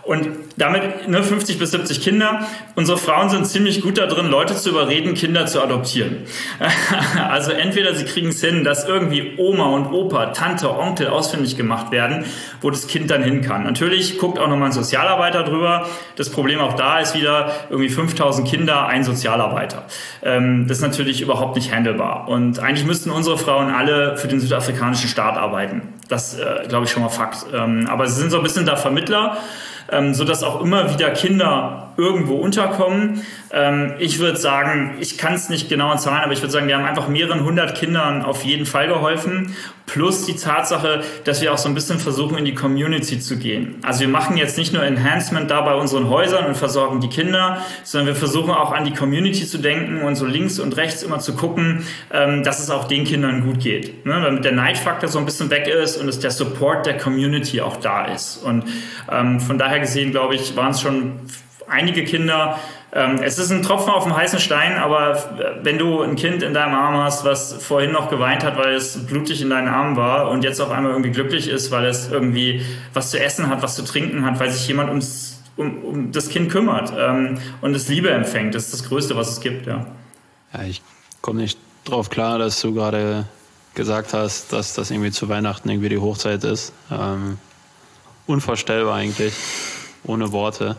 Und damit 50 bis 70 Kinder. Unsere Frauen sind ziemlich gut da drin, Leute zu überreden, Kinder zu adoptieren. Also entweder sie kriegen es hin, dass irgendwie Oma und Opa, Tante, Onkel ausfindig gemacht werden, wo das Kind dann hin kann. Natürlich guckt auch nochmal ein Sozialarbeiter drüber. Das Problem auch da ist wieder irgendwie 5000 Kinder, ein Sozialarbeiter. Das ist natürlich überhaupt nicht handelbar. Und eigentlich müssten unsere Frauen alle für den südafrikanischen Staat arbeiten. Das glaube ich schon mal Fakt. Aber sie sind so ein bisschen da Vermittler, sodass auch immer wieder Kinder irgendwo unterkommen. Ich würde sagen, ich kann es nicht genau zahlen, aber ich würde sagen, wir haben einfach mehreren 100 Kindern auf jeden Fall geholfen. Plus die Tatsache, dass wir auch so ein bisschen versuchen, in die Community zu gehen. Also wir machen jetzt nicht nur Enhancement da bei unseren Häusern und versorgen die Kinder, sondern wir versuchen auch an die Community zu denken und so links und rechts immer zu gucken, dass es auch den Kindern gut geht. Ne? Damit der Neidfaktor so ein bisschen weg ist und dass der Support der Community auch da ist. Und von daher gesehen, glaube ich, waren es schon einige Kinder. Es ist ein Tropfen auf dem heißen Stein, aber wenn du ein Kind in deinem Arm hast, was vorhin noch geweint hat, weil es blutig in deinen Armen war und jetzt auf einmal irgendwie glücklich ist, weil es irgendwie was zu essen hat, was zu trinken hat, weil sich jemand um das Kind kümmert und es Liebe empfängt, das ist das Größte, was es gibt. Ja, ich komme nicht drauf klar, dass du gerade gesagt hast, dass das irgendwie zu Weihnachten irgendwie die Hochzeit ist. Unvorstellbar eigentlich, ohne Worte.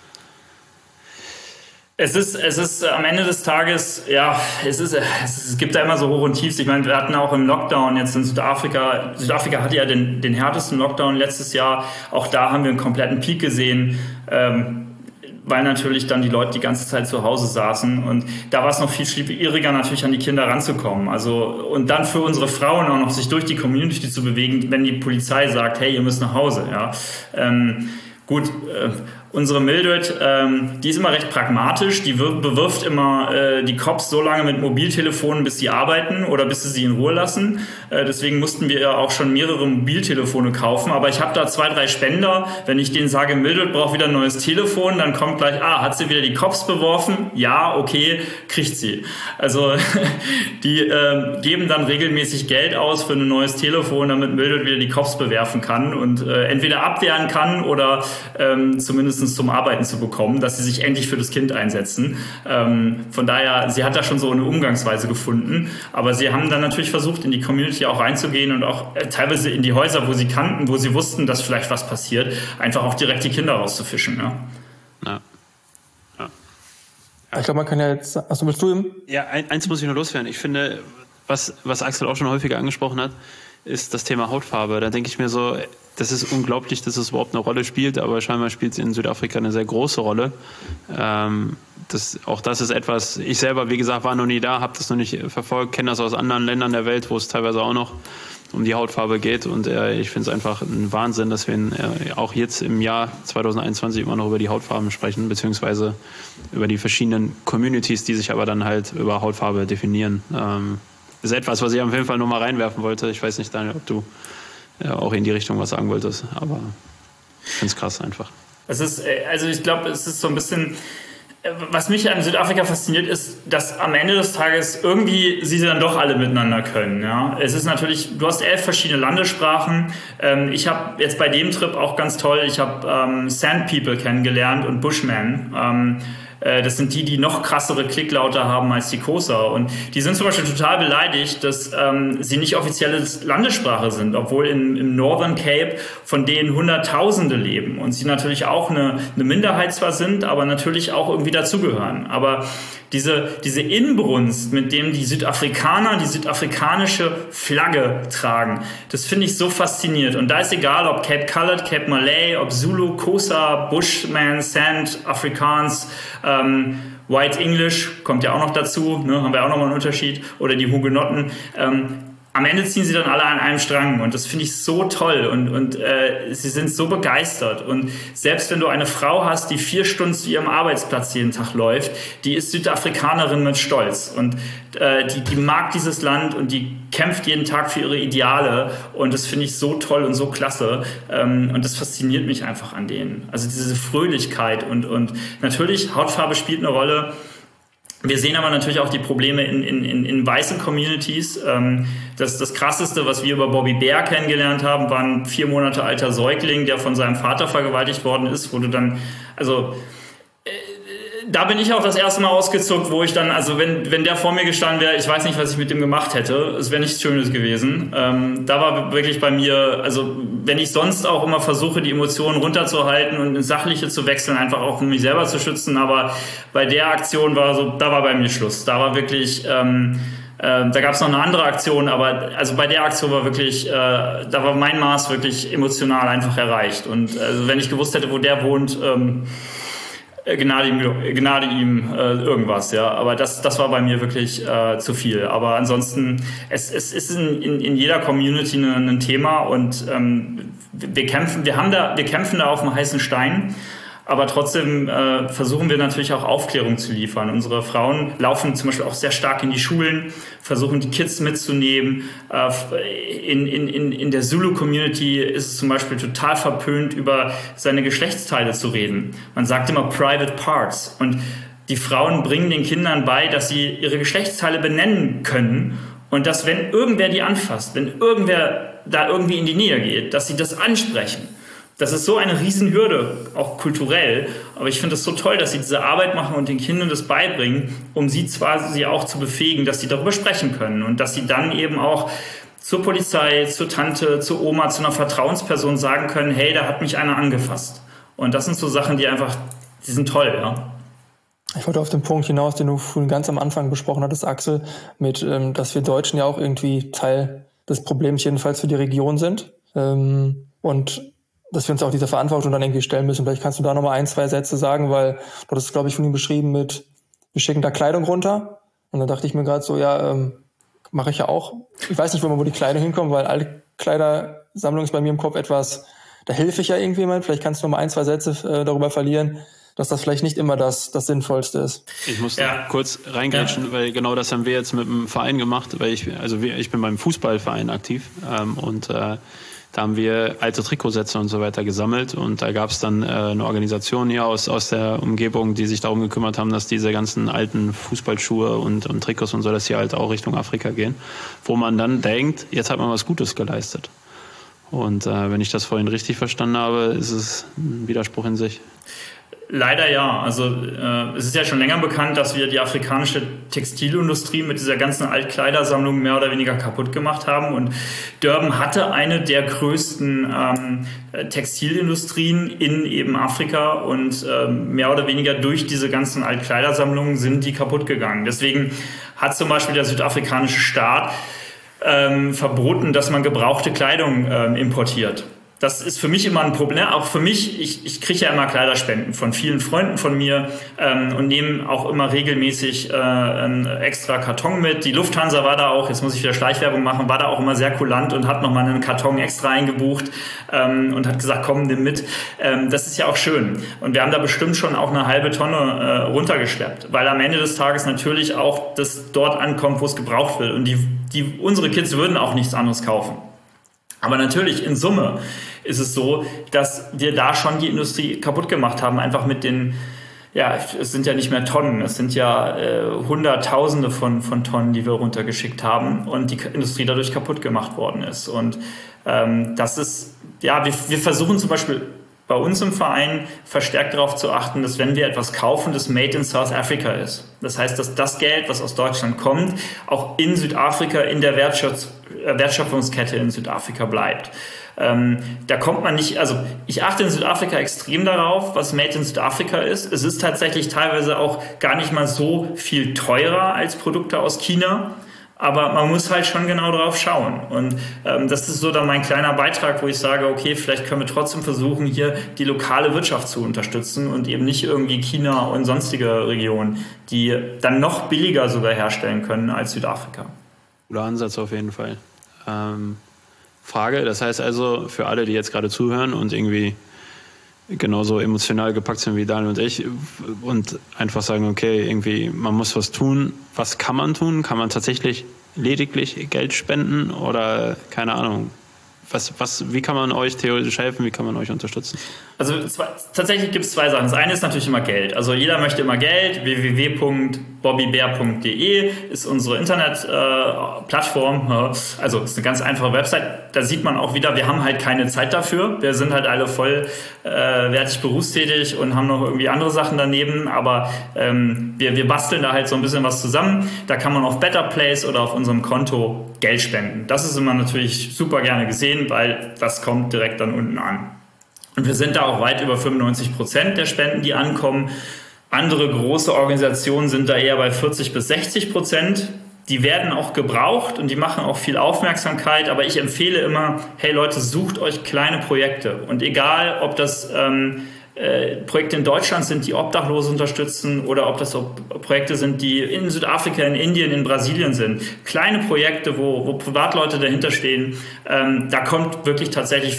Es ist am Ende des Tages, ja, es gibt da immer so Hoch und Tiefs. Ich meine, wir hatten auch im Lockdown jetzt in Südafrika hatte ja den härtesten Lockdown letztes Jahr. Auch da haben wir einen kompletten Peak gesehen, weil natürlich dann die Leute die ganze Zeit zu Hause saßen. Und da war es noch viel schwieriger, natürlich an die Kinder ranzukommen. Also, und dann für unsere Frauen auch noch sich durch die Community zu bewegen, wenn die Polizei sagt, hey, ihr müsst nach Hause, ja. Unsere Mildred, die ist immer recht pragmatisch, die bewirft immer die Cops so lange mit Mobiltelefonen, bis sie arbeiten oder bis sie sie in Ruhe lassen. Deswegen mussten wir ja auch schon mehrere Mobiltelefone kaufen, aber ich habe da 2, 3 Spender. Wenn ich denen sage, Mildred braucht wieder ein neues Telefon, dann kommt gleich, hat sie wieder die Cops beworfen? Ja, okay, kriegt sie. Also die geben dann regelmäßig Geld aus für ein neues Telefon, damit Mildred wieder die Cops bewerfen kann und entweder abwehren kann oder zumindest zum Arbeiten zu bekommen, dass sie sich endlich für das Kind einsetzen. Von daher, sie hat da schon so eine Umgangsweise gefunden, aber sie haben dann natürlich versucht, in die Community auch reinzugehen und auch teilweise in die Häuser, wo sie kannten, wo sie wussten, dass vielleicht was passiert, einfach auch direkt die Kinder rauszufischen. Ja. Ich glaube, man kann ja jetzt... Achso, willst du ihm? Ja, eins muss ich nur loswerden. Ich finde, was Axel auch schon häufiger angesprochen hat, ist das Thema Hautfarbe. Da denke ich mir so, das ist unglaublich, dass es überhaupt eine Rolle spielt, aber scheinbar spielt es in Südafrika eine sehr große Rolle. Auch das ist etwas, ich selber, wie gesagt, war noch nie da, habe das noch nicht verfolgt, kenne das aus anderen Ländern der Welt, wo es teilweise auch noch um die Hautfarbe geht und ich finde es einfach ein Wahnsinn, dass wir auch jetzt im Jahr 2021 immer noch über die Hautfarben sprechen, beziehungsweise über die verschiedenen Communities, die sich aber dann halt über Hautfarbe definieren. Ist etwas, was ich auf jeden Fall nur mal reinwerfen wollte. Ich weiß nicht, Daniel, ob du auch in die Richtung was sagen wolltest, aber ich finde es krass einfach. Ich glaube, es ist so ein bisschen, was mich an Südafrika fasziniert, ist, dass am Ende des Tages irgendwie sie dann doch alle miteinander können. Ja? Es ist natürlich, du hast 11 verschiedene Landessprachen. Ich habe jetzt bei dem Trip auch ganz toll, ich habe Sand People kennengelernt und Bushmen. Das sind die noch krassere Klicklaute haben als die Xhosa. Und die sind zum Beispiel total beleidigt, dass sie nicht offizielle Landessprache sind, obwohl im Northern Cape von denen Hunderttausende leben. Und sie natürlich auch eine Minderheit zwar sind, aber natürlich auch irgendwie dazugehören. Aber diese Inbrunst, mit dem die Südafrikaner die südafrikanische Flagge tragen, das finde ich so faszinierend. Und da ist egal, ob Cape Coloured, Cape Malay, ob Zulu, Xhosa, Bushman, Sand, Afrikaans, White English kommt ja auch noch dazu, ne, haben wir auch nochmal einen Unterschied, oder die Hugenotten. Am Ende ziehen sie dann alle an einem Strang und das finde ich so toll und sie sind so begeistert und selbst wenn du eine Frau hast, die 4 Stunden zu ihrem Arbeitsplatz jeden Tag läuft, die ist Südafrikanerin mit Stolz und die mag dieses Land und die kämpft jeden Tag für ihre Ideale und das finde ich so toll und so klasse und das fasziniert mich einfach an denen. Also diese Fröhlichkeit und natürlich Hautfarbe spielt eine Rolle. Wir sehen aber natürlich auch die Probleme in weißen Communities. Das Krasseste, was wir über Bobby Bear kennengelernt haben, war ein 4 Monate alter Säugling, der von seinem Vater vergewaltigt worden ist, wo du dann, da bin ich auch das erste Mal ausgezuckt, wo ich dann, also wenn der vor mir gestanden wäre, ich weiß nicht, was ich mit dem gemacht hätte. Es wäre nichts Schönes gewesen. Da war wirklich bei mir, also wenn ich sonst auch immer versuche, die Emotionen runterzuhalten und ins Sachliche zu wechseln, einfach auch um mich selber zu schützen, aber bei der Aktion da war bei mir Schluss. Da war wirklich, da gab es noch eine andere Aktion, aber also bei der Aktion war wirklich, da war mein Maß wirklich emotional einfach erreicht. Und also wenn ich gewusst hätte, wo der wohnt, Gnade ihm irgendwas, ja. Aber das war bei mir wirklich zu viel. Aber ansonsten, es ist in jeder Community ein Thema und wir kämpfen da auf dem heißen Stein. Aber trotzdem versuchen wir natürlich auch Aufklärung zu liefern. Unsere Frauen laufen zum Beispiel auch sehr stark in die Schulen, versuchen die Kids mitzunehmen. In der Zulu-Community ist es zum Beispiel total verpönt, über seine Geschlechtsteile zu reden. Man sagt immer Private Parts. Und die Frauen bringen den Kindern bei, dass sie ihre Geschlechtsteile benennen können. Und dass, wenn irgendwer die anfasst, wenn irgendwer da irgendwie in die Nähe geht, dass sie das ansprechen. Das ist so eine Riesenhürde, auch kulturell. Aber ich finde es so toll, dass sie diese Arbeit machen und den Kindern das beibringen, um sie auch zu befähigen, dass sie darüber sprechen können. Und dass sie dann eben auch zur Polizei, zur Tante, zur Oma, zu einer Vertrauensperson sagen können, hey, da hat mich einer angefasst. Und das sind so Sachen, die sind toll, ja. Ich wollte auf den Punkt hinaus, den du ganz am Anfang besprochen hattest, Axel, mit, dass wir Deutschen ja auch irgendwie Teil des Problems jedenfalls für die Region sind. Und dass wir uns auch dieser Verantwortung dann irgendwie stellen müssen. Vielleicht kannst du da nochmal 1, 2 Sätze sagen, weil du hast es, glaube ich, von ihm beschrieben mit, wir schicken da Kleidung runter. Und dann dachte ich mir gerade so, mache ich ja auch. Ich weiß nicht, wo die Kleidung hinkommt, weil alle Kleidersammlung ist bei mir im Kopf etwas, da helfe ich ja irgendwie mal. Vielleicht kannst du nochmal 1, 2 Sätze darüber verlieren, dass das vielleicht nicht immer das Sinnvollste ist. Ich muss kurz reingrätschen, weil genau das haben wir jetzt mit dem Verein gemacht, weil ich bin beim Fußballverein aktiv und da haben wir alte Trikotsätze und so weiter gesammelt und da gab es dann eine Organisation hier aus der Umgebung, die sich darum gekümmert haben, dass diese ganzen alten Fußballschuhe und Trikots und so, dass die halt auch Richtung Afrika gehen, wo man dann denkt, jetzt hat man was Gutes geleistet. Und wenn ich das vorhin richtig verstanden habe, ist es ein Widerspruch in sich. Leider ja. Also es ist ja schon länger bekannt, dass wir die afrikanische Textilindustrie mit dieser ganzen Altkleidersammlung mehr oder weniger kaputt gemacht haben. Und Durban hatte eine der größten Textilindustrien in eben Afrika und mehr oder weniger durch diese ganzen Altkleidersammlungen sind die kaputt gegangen. Deswegen hat zum Beispiel der südafrikanische Staat verboten, dass man gebrauchte Kleidung importiert. Das ist für mich immer ein Problem, auch für mich, ich kriege ja immer Kleiderspenden von vielen Freunden von mir und nehme auch immer regelmäßig einen extra Karton mit. Die Lufthansa war da auch, jetzt muss ich wieder Schleichwerbung machen, war da auch immer sehr kulant und hat nochmal einen Karton extra eingebucht und hat gesagt, komm, nimm mit. Das ist ja auch schön. Und wir haben da bestimmt schon auch eine halbe Tonne runtergeschleppt, weil am Ende des Tages natürlich auch das dort ankommt, wo es gebraucht wird. Und unsere Kids würden auch nichts anderes kaufen. Aber natürlich in Summe ist es so, dass wir da schon die Industrie kaputt gemacht haben, einfach mit den, es sind ja nicht mehr Tonnen, es sind ja Hunderttausende von Tonnen, die wir runtergeschickt haben und die Industrie dadurch kaputt gemacht worden ist. Und das ist, wir versuchen zum Beispiel bei uns im Verein verstärkt darauf zu achten, dass wenn wir etwas kaufen, das Made in South Africa ist. Das heißt, dass das Geld, was aus Deutschland kommt, auch in Südafrika, in der Wertschöpfungskette in Südafrika bleibt. Da kommt man nicht, also ich achte in Südafrika extrem darauf, was Made in Südafrika ist. Es ist tatsächlich teilweise auch gar nicht mal so viel teurer als Produkte aus China. Aber man muss halt schon genau drauf schauen. Und das ist so dann mein kleiner Beitrag, wo ich sage, okay, vielleicht können wir trotzdem versuchen, hier die lokale Wirtschaft zu unterstützen und eben nicht irgendwie China und sonstige Regionen, die dann noch billiger sogar herstellen können als Südafrika. Guter Ansatz auf jeden Fall. Frage, das heißt also für alle, die jetzt gerade zuhören und irgendwie genauso emotional gepackt sind wie Daniel und ich und einfach sagen, okay, irgendwie man muss was tun. Was kann man tun? Kann man tatsächlich lediglich Geld spenden oder, keine Ahnung, wie kann man euch theoretisch helfen, wie kann man euch unterstützen? Also tatsächlich gibt es zwei Sachen. Das eine ist natürlich immer Geld. Also jeder möchte immer Geld. www.bobbybär.de ist unsere Internetplattform. Also ist eine ganz einfache Website. Da sieht man auch wieder, wir haben halt keine Zeit dafür. Wir sind halt alle vollwertig berufstätig und haben noch irgendwie andere Sachen daneben. Aber wir basteln da halt so ein bisschen was zusammen. Da kann man auf Better Place oder auf unserem Konto Geld spenden. Das ist immer natürlich super gerne gesehen, weil das kommt direkt dann unten an. Und wir sind da auch weit über 95% der Spenden, die ankommen. Andere große Organisationen sind da eher bei 40-60%. Die werden auch gebraucht und die machen auch viel Aufmerksamkeit. Aber ich empfehle immer, hey Leute, sucht euch kleine Projekte. Und egal, ob das Projekte in Deutschland sind, die Obdachlose unterstützen oder ob das Projekte sind, die in Südafrika, in Indien, in Brasilien sind. Kleine Projekte, wo Privatleute dahinter stehen, da kommt wirklich tatsächlich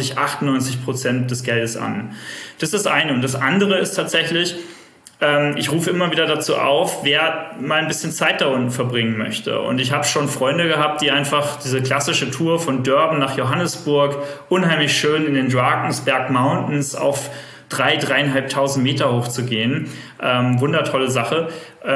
95-98% des Geldes an. Das ist das eine. Und das andere ist tatsächlich, ich rufe immer wieder dazu auf, wer mal ein bisschen Zeit da unten verbringen möchte. Und ich habe schon Freunde gehabt, die einfach diese klassische Tour von Durban nach Johannesburg unheimlich schön in den Drakensberg Mountains auf 3.500 Meter hoch zu gehen. Wundertolle Sache.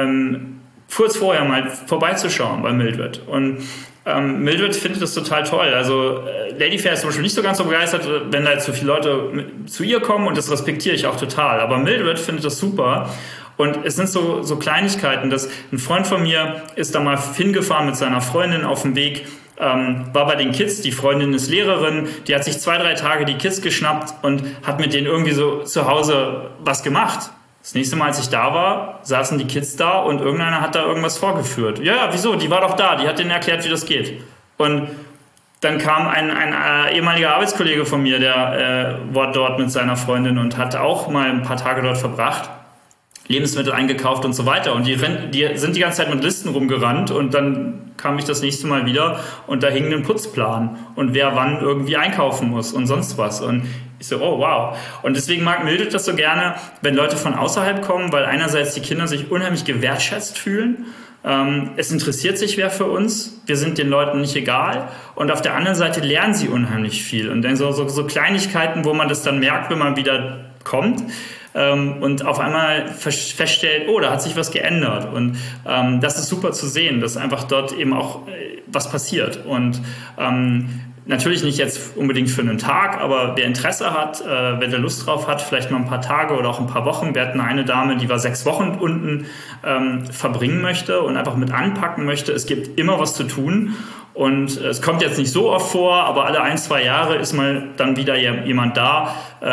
Kurz vorher mal vorbeizuschauen bei Mildred. Und Mildred findet das total toll. Also Ladyfair ist zum Beispiel nicht so ganz so begeistert, wenn da jetzt so viele Leute zu ihr kommen, und das respektiere ich auch total. Aber Mildred findet das super. Und es sind so Kleinigkeiten, dass ein Freund von mir ist da mal hingefahren mit seiner Freundin auf dem Weg, war bei den Kids, die Freundin ist Lehrerin, die hat sich 2-3 Tage die Kids geschnappt und hat mit denen irgendwie so zu Hause was gemacht. Das nächste Mal, als ich da war, saßen die Kids da und irgendeiner hat da irgendwas vorgeführt. Ja, wieso? Die war doch da, die hat denen erklärt, wie das geht. Und dann kam ein ehemaliger Arbeitskollege von mir, der war dort mit seiner Freundin und hat auch mal ein paar Tage dort verbracht, Lebensmittel eingekauft und so weiter. Und die sind die ganze Zeit mit Listen rumgerannt, und dann kam ich das nächste Mal wieder und da hing ein Putzplan und wer wann irgendwie einkaufen muss und sonst was. Und ich so, oh wow. Und deswegen mag Mildred das so gerne, wenn Leute von außerhalb kommen, weil einerseits die Kinder sich unheimlich gewertschätzt fühlen. Es interessiert sich wer für uns. Wir sind den Leuten nicht egal. Und auf der anderen Seite lernen sie unheimlich viel. Und dann so Kleinigkeiten, wo man das dann merkt, wenn man wieder kommt. Und auf einmal feststellt, oh, da hat sich was geändert. Und das ist super zu sehen, dass einfach dort eben auch was passiert. Und natürlich nicht jetzt unbedingt für einen Tag, aber wer Interesse hat, wer da Lust drauf hat, vielleicht mal ein paar Tage oder auch ein paar Wochen. Wir hatten eine Dame, die war 6 Wochen unten verbringen möchte und einfach mit anpacken möchte. Es gibt immer was zu tun. Und es kommt jetzt nicht so oft vor, aber alle 1-2 Jahre ist mal dann wieder jemand da.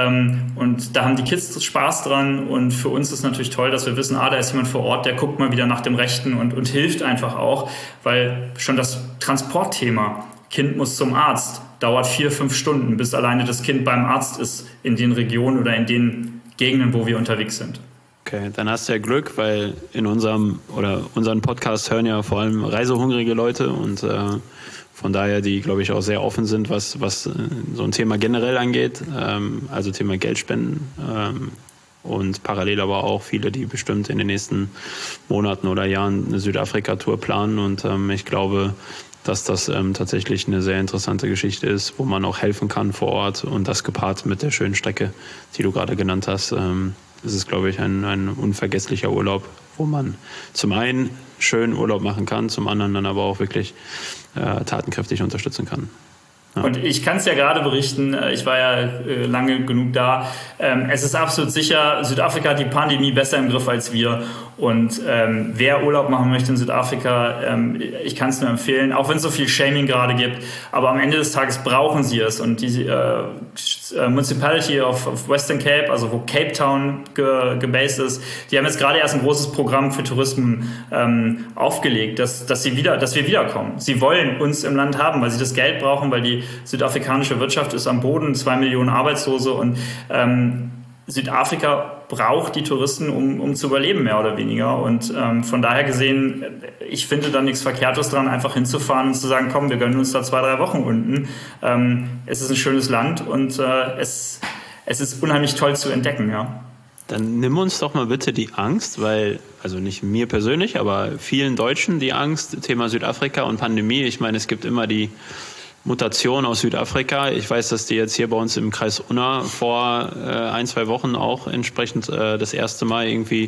Und da haben die Kids Spaß dran. Und für uns ist natürlich toll, dass wir wissen, da ist jemand vor Ort, der guckt mal wieder nach dem Rechten und hilft einfach auch. Weil schon das Transportthema, Kind muss zum Arzt, dauert 4-5 Stunden, bis alleine das Kind beim Arzt ist in den Regionen oder in den Gegenden, wo wir unterwegs sind. Okay, dann hast du ja Glück, weil in unseren Podcast hören ja vor allem reisehungrige Leute und von daher, die, glaube ich, auch sehr offen sind, was so ein Thema generell angeht, also Thema Geldspenden und parallel aber auch viele, die bestimmt in den nächsten Monaten oder Jahren eine Südafrika-Tour planen, und ich glaube, dass das tatsächlich eine sehr interessante Geschichte ist, wo man auch helfen kann vor Ort, und das gepaart mit der schönen Strecke, die du gerade genannt hast. Es ist, glaube ich, ein unvergesslicher Urlaub, wo man zum einen schön Urlaub machen kann, zum anderen dann aber auch wirklich tatenkräftig unterstützen kann. Ja. Und ich kann es ja gerade berichten, ich war ja lange genug da. Es ist absolut sicher, Südafrika hat die Pandemie besser im Griff als wir. Und wer Urlaub machen möchte in Südafrika, ich kann es nur empfehlen, auch wenn es so viel Shaming gerade gibt. Aber am Ende des Tages brauchen sie es. Und die Municipality of Western Cape, also wo Cape Town gebased ist, die haben jetzt gerade erst ein großes Programm für Tourismus aufgelegt, dass wir wiederkommen. Sie wollen uns im Land haben, weil sie das Geld brauchen, weil die südafrikanische Wirtschaft ist am Boden, 2 Millionen Arbeitslose, und Südafrika braucht die Touristen, um zu überleben, mehr oder weniger. Und von daher gesehen, ich finde da nichts Verkehrtes dran, einfach hinzufahren und zu sagen, komm, wir gönnen uns da 2-3 Wochen unten. Es ist ein schönes Land und es ist unheimlich toll zu entdecken, ja. Dann nimm uns doch mal bitte die Angst, weil, also nicht mir persönlich, aber vielen Deutschen die Angst, Thema Südafrika und Pandemie. Ich meine, es gibt immer die Mutation aus Südafrika. Ich weiß, dass die jetzt hier bei uns im Kreis Unna vor 1-2 Wochen auch entsprechend das erste Mal irgendwie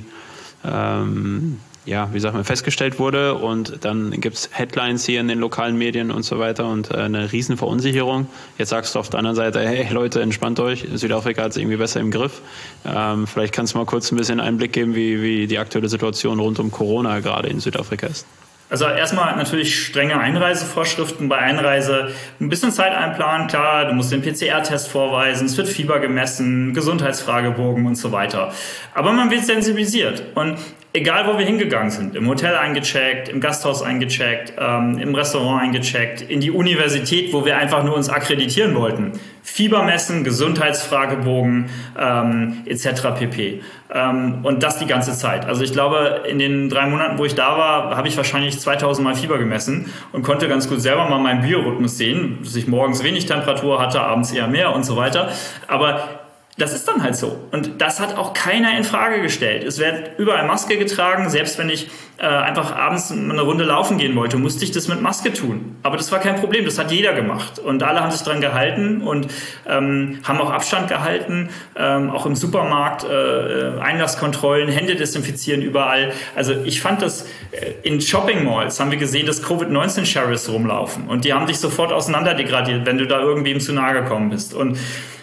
festgestellt wurde, und dann gibt's Headlines hier in den lokalen Medien und so weiter und eine riesen Verunsicherung. Jetzt sagst du auf der anderen Seite, hey Leute, entspannt euch, Südafrika hat es irgendwie besser im Griff. Vielleicht kannst du mal kurz ein bisschen Einblick geben, wie die aktuelle Situation rund um Corona gerade in Südafrika ist. Also erstmal natürlich strenge Einreisevorschriften. Bei Einreise ein bisschen Zeit einplanen, klar, du musst den PCR-Test vorweisen, es wird Fieber gemessen, Gesundheitsfragebogen und so weiter. Aber man wird sensibilisiert, und egal wo wir hingegangen sind, im Hotel eingecheckt, im Gasthaus eingecheckt, im Restaurant eingecheckt, in die Universität, wo wir einfach nur uns akkreditieren wollten, Fieber messen, Gesundheitsfragebogen etc. pp. Und das die ganze Zeit. Also ich glaube, in den 3 Monaten, wo ich da war, habe ich wahrscheinlich 2000 Mal Fieber gemessen und konnte ganz gut selber mal meinen Biorhythmus sehen, dass ich morgens wenig Temperatur hatte, abends eher mehr und so weiter. Aber das ist dann halt so. Und das hat auch keiner in Frage gestellt. Es wird überall Maske getragen. Selbst wenn ich einfach abends eine Runde laufen gehen wollte, musste ich das mit Maske tun. Aber das war kein Problem. Das hat jeder gemacht. Und alle haben sich dran gehalten und haben auch Abstand gehalten. Auch im Supermarkt Einlasskontrollen, Hände desinfizieren überall. Also ich fand das, in Shopping-Malls haben wir gesehen, dass Covid-19-Sheriffs rumlaufen. Und die haben dich sofort auseinanderdegradiert, wenn du da irgendwie ihm zu nahe gekommen bist. Und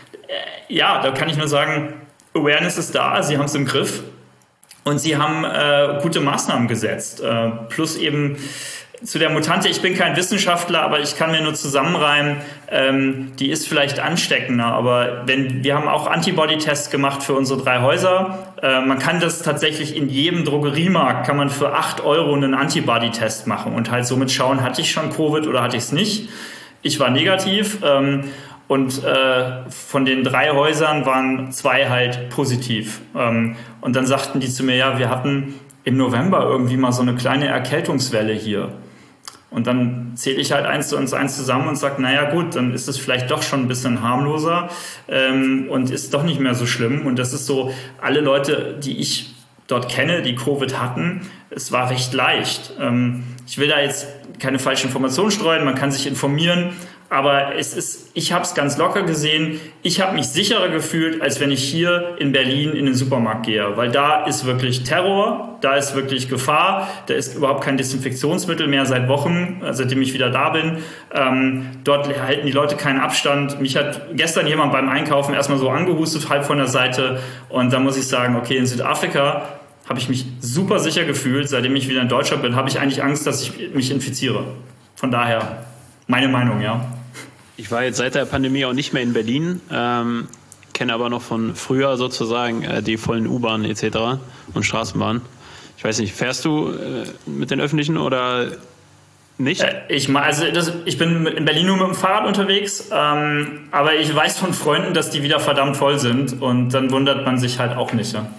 ja, da kann ich nur sagen, Awareness ist da, sie haben es im Griff und sie haben gute Maßnahmen gesetzt. Plus eben zu der Mutante, ich bin kein Wissenschaftler, aber ich kann mir nur zusammenreimen, die ist vielleicht ansteckender, aber wir haben auch Antibody-Tests gemacht für unsere 3 Häuser. Man kann das tatsächlich in jedem Drogeriemarkt, kann man für 8 € einen Antibody-Test machen und halt somit schauen, hatte ich schon Covid oder hatte ich es nicht. Ich war negativ. Und von den 3 Häusern waren 2 halt positiv. Und dann sagten die zu mir, ja, wir hatten im November irgendwie mal so eine kleine Erkältungswelle hier. Und dann zähle ich halt 1 zusammen und sage, naja gut, dann ist es vielleicht doch schon ein bisschen harmloser und ist doch nicht mehr so schlimm. Und das ist so, alle Leute, die ich dort kenne, die Covid hatten, es war recht leicht. Ich will da jetzt keine falschen Informationen streuen, man kann sich informieren, aber ich habe es ganz locker gesehen. Ich habe mich sicherer gefühlt, als wenn ich hier in Berlin in den Supermarkt gehe, weil da ist wirklich Terror, da ist wirklich Gefahr, da ist überhaupt kein Desinfektionsmittel mehr seit Wochen, seitdem ich wieder da bin. Dort halten die Leute keinen Abstand. Mich hat gestern jemand beim Einkaufen erstmal so angehustet, halb von der Seite, und da muss ich sagen, okay, in Südafrika habe ich mich super sicher gefühlt. Seitdem ich wieder in Deutschland bin, habe ich eigentlich Angst, dass ich mich infiziere. Von daher, meine Meinung, ja. Ich war jetzt seit der Pandemie auch nicht mehr in Berlin, kenne aber noch von früher sozusagen die vollen U-Bahnen etc. und Straßenbahnen. Ich weiß nicht, fährst du mit den Öffentlichen oder nicht? Ich bin in Berlin nur mit dem Fahrrad unterwegs, aber ich weiß von Freunden, dass die wieder verdammt voll sind, und dann wundert man sich halt auch nicht. Ja,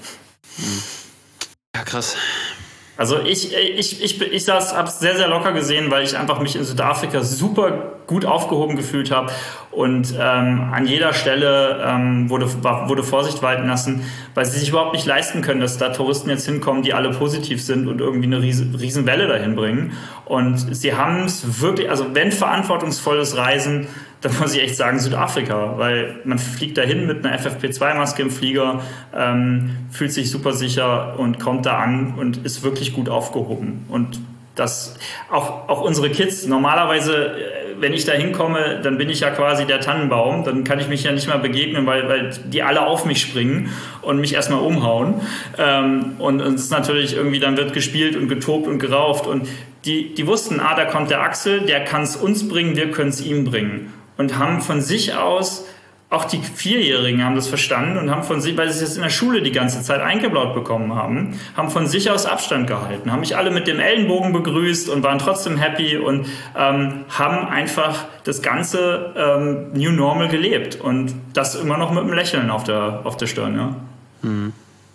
ja, krass. Also ich habe es sehr, sehr locker gesehen, weil ich einfach mich in Südafrika super gut aufgehoben gefühlt habe, und an jeder Stelle wurde Vorsicht walten lassen, weil sie sich überhaupt nicht leisten können, dass da Touristen jetzt hinkommen, die alle positiv sind und irgendwie eine riesen Welle dahin bringen. Und sie haben es wirklich, also wenn verantwortungsvolles Reisen, dann muss ich echt sagen Südafrika, weil man fliegt dahin mit einer FFP2-Maske im Flieger, fühlt sich super sicher und kommt da an und ist wirklich gut aufgehoben. Und das auch unsere Kids, normalerweise, wenn ich da hinkomme, dann bin ich ja quasi der Tannenbaum, dann kann ich mich ja nicht mehr begegnen, weil die alle auf mich springen und mich erstmal umhauen. Und es ist natürlich irgendwie, dann wird gespielt und getobt und gerauft, und die wussten, da kommt der Axel, der kann es uns bringen, wir können es ihm bringen. Und haben von sich aus, auch die 4-Jährigen haben das verstanden und haben von sich, weil sie es in der Schule die ganze Zeit eingeblaut bekommen haben von sich aus Abstand gehalten, haben mich alle mit dem Ellenbogen begrüßt und waren trotzdem happy und haben einfach das ganze New Normal gelebt, und das immer noch mit einem Lächeln auf der Stirn. Ja. Mhm.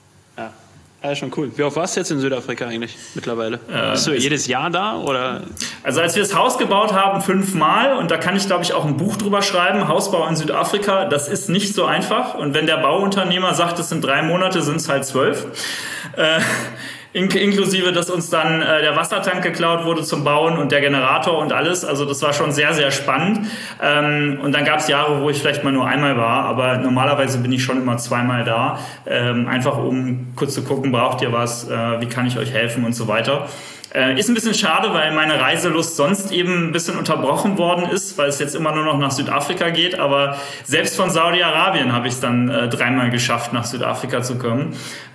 Ja, schon cool. Wie oft warst du jetzt in Südafrika eigentlich mittlerweile? Bist du jedes Jahr da, oder? Also als wir das Haus gebaut haben, 5-mal, und da kann ich, glaube ich, auch ein Buch drüber schreiben, Hausbau in Südafrika, das ist nicht so einfach, und wenn der Bauunternehmer sagt, es sind 3 Monate, sind es halt 12. inklusive, dass uns dann der Wassertank geklaut wurde zum Bauen und der Generator und alles. Also das war schon sehr, sehr spannend. Und dann gab es Jahre, wo ich vielleicht mal nur einmal war, aber normalerweise bin ich schon immer zweimal da, einfach um kurz zu gucken, braucht ihr was, wie kann ich euch helfen und so weiter. Ist ein bisschen schade, weil meine Reiselust sonst eben ein bisschen unterbrochen worden ist, weil es jetzt immer nur noch nach Südafrika geht. Aber selbst von Saudi-Arabien habe ich es dann 3-mal geschafft, nach Südafrika zu kommen,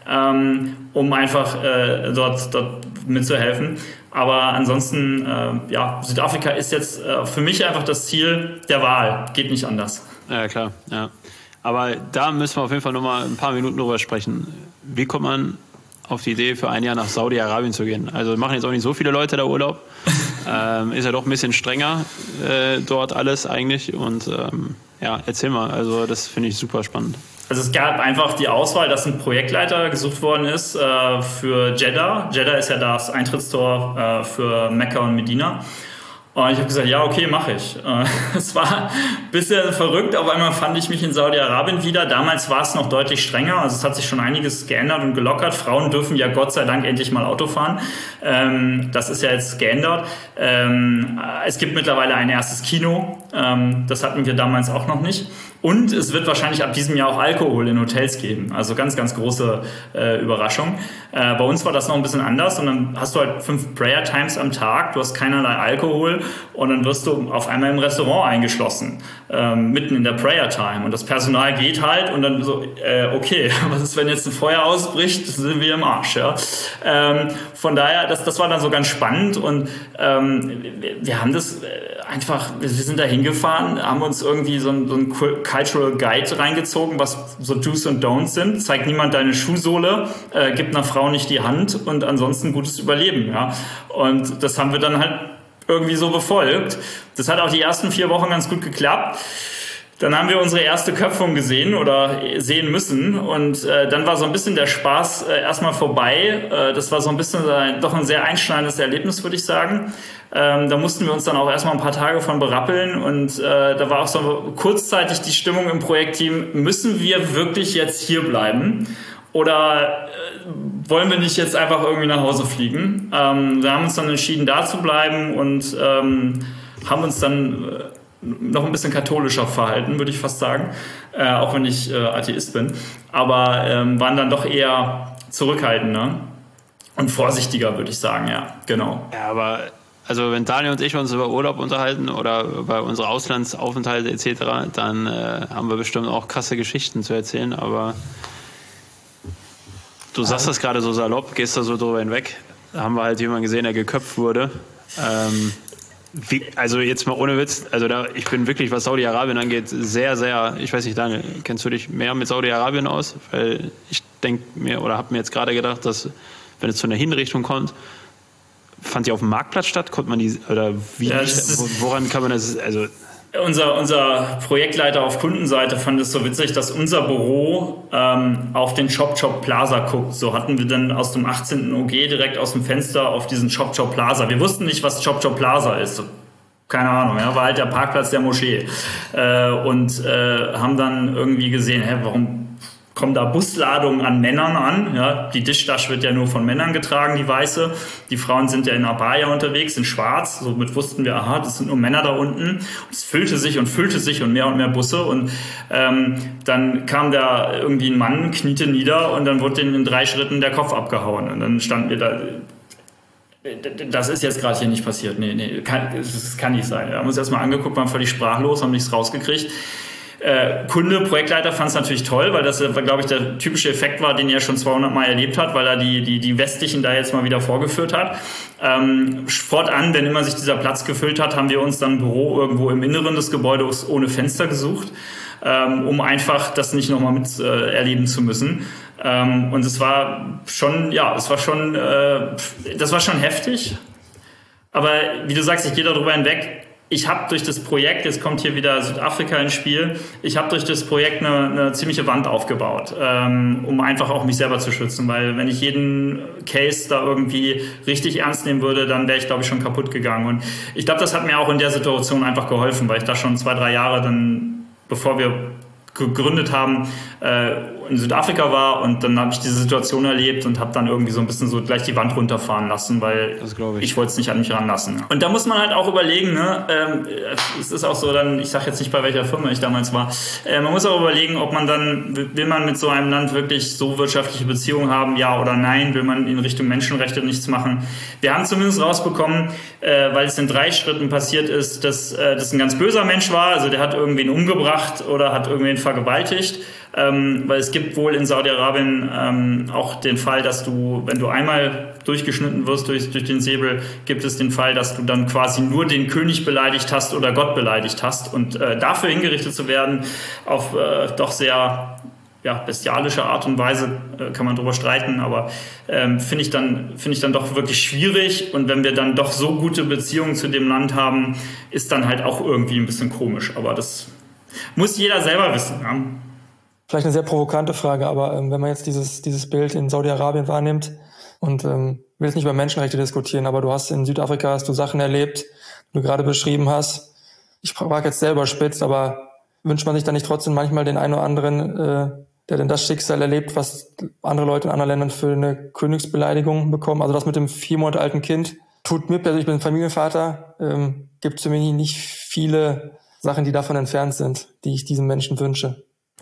um einfach dort mitzuhelfen. Aber ansonsten, Südafrika ist jetzt für mich einfach das Ziel der Wahl. Geht nicht anders. Ja, klar. Ja. Aber da müssen wir auf jeden Fall noch mal ein paar Minuten drüber sprechen. Wie kommt man auf die Idee, für ein Jahr nach Saudi-Arabien zu gehen? Also machen jetzt auch nicht so viele Leute da Urlaub. Ist ja doch ein bisschen strenger dort alles eigentlich. Und erzähl mal. Also das finde ich super spannend. Also es gab einfach die Auswahl, dass ein Projektleiter gesucht worden ist für Jeddah. Jeddah ist ja das Eintrittstor für Mekka und Medina. Und ich habe gesagt, ja, okay, mache ich. Es war ein bisschen verrückt, auf einmal fand ich mich in Saudi-Arabien wieder. Damals war es noch deutlich strenger, also es hat sich schon einiges geändert und gelockert. Frauen dürfen ja Gott sei Dank endlich mal Auto fahren. Das ist ja jetzt geändert. Es gibt mittlerweile ein erstes Kino, das hatten wir damals auch noch nicht. Und es wird wahrscheinlich ab diesem Jahr auch Alkohol in Hotels geben. Also ganz, ganz große Überraschung. Bei uns war das noch ein bisschen anders. Und dann hast du halt 5 Prayer Times am Tag. Du hast keinerlei Alkohol. Und dann wirst du auf einmal im Restaurant eingeschlossen. Mitten in der Prayer Time. Und das Personal geht halt. Und dann so, okay, was ist, wenn jetzt ein Feuer ausbricht? Sind wir im Arsch. Ja? Von daher, das war dann so ganz spannend. Und wir haben das einfach, wir sind da hingefahren, haben uns irgendwie so ein Cultural Guide reingezogen, was so Do's und Don'ts sind. Zeigt niemand deine Schuhsohle, gibt einer Frau nicht die Hand und ansonsten gutes Überleben. Ja? Und das haben wir dann halt irgendwie so befolgt. Das hat auch die ersten 4 Wochen ganz gut geklappt. Dann haben wir unsere erste Köpfung gesehen oder sehen müssen und dann war so ein bisschen der Spaß erstmal vorbei. Das war so ein bisschen doch ein sehr einschneidendes Erlebnis, würde ich sagen. Da mussten wir uns dann auch erstmal ein paar Tage von berappeln und da war auch so kurzzeitig die Stimmung im Projektteam, müssen wir wirklich jetzt hier bleiben oder wollen wir nicht jetzt einfach irgendwie nach Hause fliegen? Wir haben uns dann entschieden, da zu bleiben und haben uns dann noch ein bisschen katholischer verhalten, würde ich fast sagen, auch wenn ich Atheist bin, aber waren dann doch eher zurückhaltender und vorsichtiger, würde ich sagen, ja, genau. Ja, aber also wenn Daniel und ich uns über Urlaub unterhalten oder über unsere Auslandsaufenthalte etc., dann haben wir bestimmt auch krasse Geschichten zu erzählen, aber du sagst das gerade so salopp, gehst da so drüber hinweg, da haben wir halt jemanden gesehen, der geköpft wurde. Also jetzt mal ohne Witz, also ich bin wirklich, was Saudi-Arabien angeht, sehr, sehr, ich weiß nicht, Daniel, kennst du dich mehr mit Saudi-Arabien aus? Weil ich denke mir oder habe mir jetzt gerade gedacht, dass wenn es zu einer Hinrichtung kommt, fand die auf dem Marktplatz statt? Konnte man die, oder wie, ja, woran kann man das, also... Unser Projektleiter auf Kundenseite fand es so witzig, dass unser Büro auf den Chop Chop Plaza guckt. So hatten wir dann aus dem 18. OG direkt aus dem Fenster auf diesen Chop Chop Plaza. Wir wussten nicht, was Chop Chop Plaza ist. Keine Ahnung, ja, war halt der Parkplatz der Moschee. Und haben dann irgendwie gesehen, warum kommen da Busladungen an Männern an. Ja, die Dischtasch wird ja nur von Männern getragen, die weiße. Die Frauen sind ja in Abaya unterwegs, in schwarz. Somit wussten wir, aha, das sind nur Männer da unten. Und es füllte sich und mehr Busse. Und dann kam da irgendwie ein Mann, kniete nieder und dann wurde denen in 3 Schritten der Kopf abgehauen. Und dann standen wir da... Das ist jetzt gerade hier nicht passiert. Nee, das kann nicht sein. Wir haben uns erstmal angeguckt, waren völlig sprachlos, haben nichts rausgekriegt. Kunde, Projektleiter fand es natürlich toll, weil das, glaube ich, der typische Effekt war, den er schon 200 Mal erlebt hat, weil er die Westlichen da jetzt mal wieder vorgeführt hat. Fortan, wenn immer sich dieser Platz gefüllt hat, haben wir uns dann ein Büro irgendwo im Inneren des Gebäudes ohne Fenster gesucht, um einfach das nicht nochmal mit erleben zu müssen. Und es war schon, das war schon heftig. Aber wie du sagst, ich gehe darüber hinweg. Ich habe durch das Projekt, jetzt kommt hier wieder Südafrika ins Spiel, ich habe durch das Projekt eine ziemliche Wand aufgebaut, um einfach auch mich selber zu schützen, weil wenn ich jeden Case da irgendwie richtig ernst nehmen würde, dann wäre ich, glaube ich, schon kaputt gegangen. Und ich glaube, das hat mir auch in der Situation einfach geholfen, weil ich da schon 2-3 Jahre dann, bevor wir gegründet haben, in Südafrika war und dann habe ich diese Situation erlebt und habe dann irgendwie so ein bisschen so gleich die Wand runterfahren lassen, weil ich wollte es nicht an mich ranlassen. Und da muss man halt auch überlegen, ne, es ist auch so dann, ich sage jetzt nicht, bei welcher Firma ich damals war, man muss auch überlegen, ob man dann, will man mit so einem Land wirklich so wirtschaftliche Beziehungen haben, ja oder nein, will man in Richtung Menschenrechte nichts machen. Wir haben zumindest rausbekommen, weil es in 3 Schritten passiert ist, dass das ein ganz böser Mensch war, also der hat irgendwen umgebracht oder hat irgendwen vergewaltigt, weil es gibt wohl in Saudi-Arabien auch den Fall, dass du, wenn du einmal durchgeschnitten wirst durch den Säbel, gibt es den Fall, dass du dann quasi nur den König beleidigt hast oder Gott beleidigt hast und dafür hingerichtet zu werden auf doch sehr bestialische Art und Weise, kann man drüber streiten, aber finde ich dann doch wirklich schwierig, und wenn wir dann doch so gute Beziehungen zu dem Land haben, ist dann halt auch irgendwie ein bisschen komisch, aber das muss jeder selber wissen. Ja? Vielleicht eine sehr provokante Frage, aber wenn man jetzt dieses Bild in Saudi-Arabien wahrnimmt und will jetzt nicht über Menschenrechte diskutieren, aber du hast in Südafrika Sachen erlebt, die du gerade beschrieben hast. Ich frage jetzt selber spitz, aber wünscht man sich dann nicht trotzdem manchmal den einen oder anderen, der denn das Schicksal erlebt, was andere Leute in anderen Ländern für eine Königsbeleidigung bekommen? Also das mit dem 4 Monate alten Kind tut mir persönlich, ich bin Familienvater, gibt es für mich nicht viele Sachen, die davon entfernt sind, die ich diesen Menschen wünsche.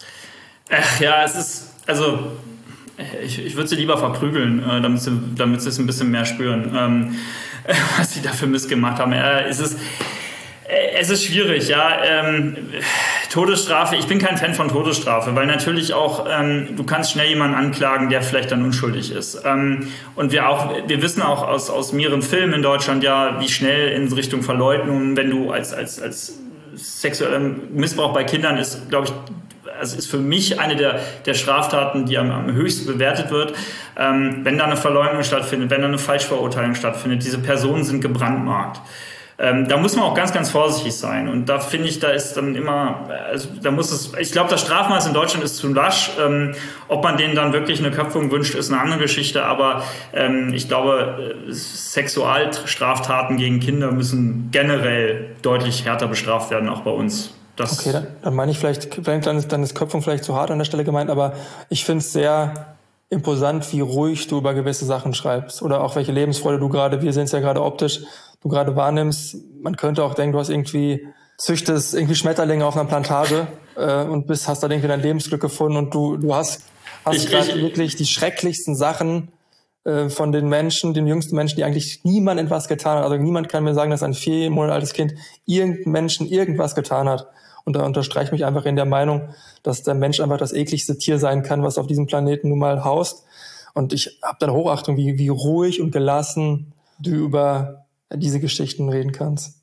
Ja, es ist, also ich würde sie lieber verprügeln, damit sie es ein bisschen mehr spüren, was sie dafür missgemacht haben. Es ist schwierig, ja. Todesstrafe, ich bin kein Fan von Todesstrafe, weil natürlich auch, du kannst schnell jemanden anklagen, der vielleicht dann unschuldig ist. Und wir wissen auch aus mehreren Filmen in Deutschland ja, wie schnell in Richtung Verleugnung, wenn du als sexueller Missbrauch bei Kindern ist, glaube ich, also ist für mich eine der Straftaten, die am höchsten bewertet wird, wenn da eine Verleugnung stattfindet, wenn da eine Falschverurteilung stattfindet. Diese Personen sind gebrandmarkt. Da muss man auch ganz, ganz vorsichtig sein. Und da finde ich, da ist dann immer, also da muss es, ich glaube, das Strafmaß in Deutschland ist zu lasch. Ob man denen dann wirklich eine Köpfung wünscht, ist eine andere Geschichte. Aber ich glaube, Sexualstraftaten gegen Kinder müssen generell deutlich härter bestraft werden, auch bei uns. Okay, dann meine ich vielleicht dann ist Köpfung vielleicht zu hart an der Stelle gemeint, aber ich finde es sehr imposant, wie ruhig du über gewisse Sachen schreibst oder auch welche Lebensfreude wir sehen es ja gerade optisch, du gerade wahrnimmst. Man könnte auch denken, du hast züchtest irgendwie Schmetterlinge auf einer Plantage und hast da irgendwie dein Lebensglück gefunden und du hast gerade wirklich die schrecklichsten Sachen von den Menschen, den jüngsten Menschen, die eigentlich niemand etwas getan hat. Also niemand kann mir sagen, dass ein 4 Monate altes Kind irgendeinem Menschen irgendwas getan hat. Und da unterstreiche ich mich einfach in der Meinung, dass der Mensch einfach das ekligste Tier sein kann, was auf diesem Planeten nun mal haust. Und ich habe dann Hochachtung, wie ruhig und gelassen du über diese Geschichten reden kannst.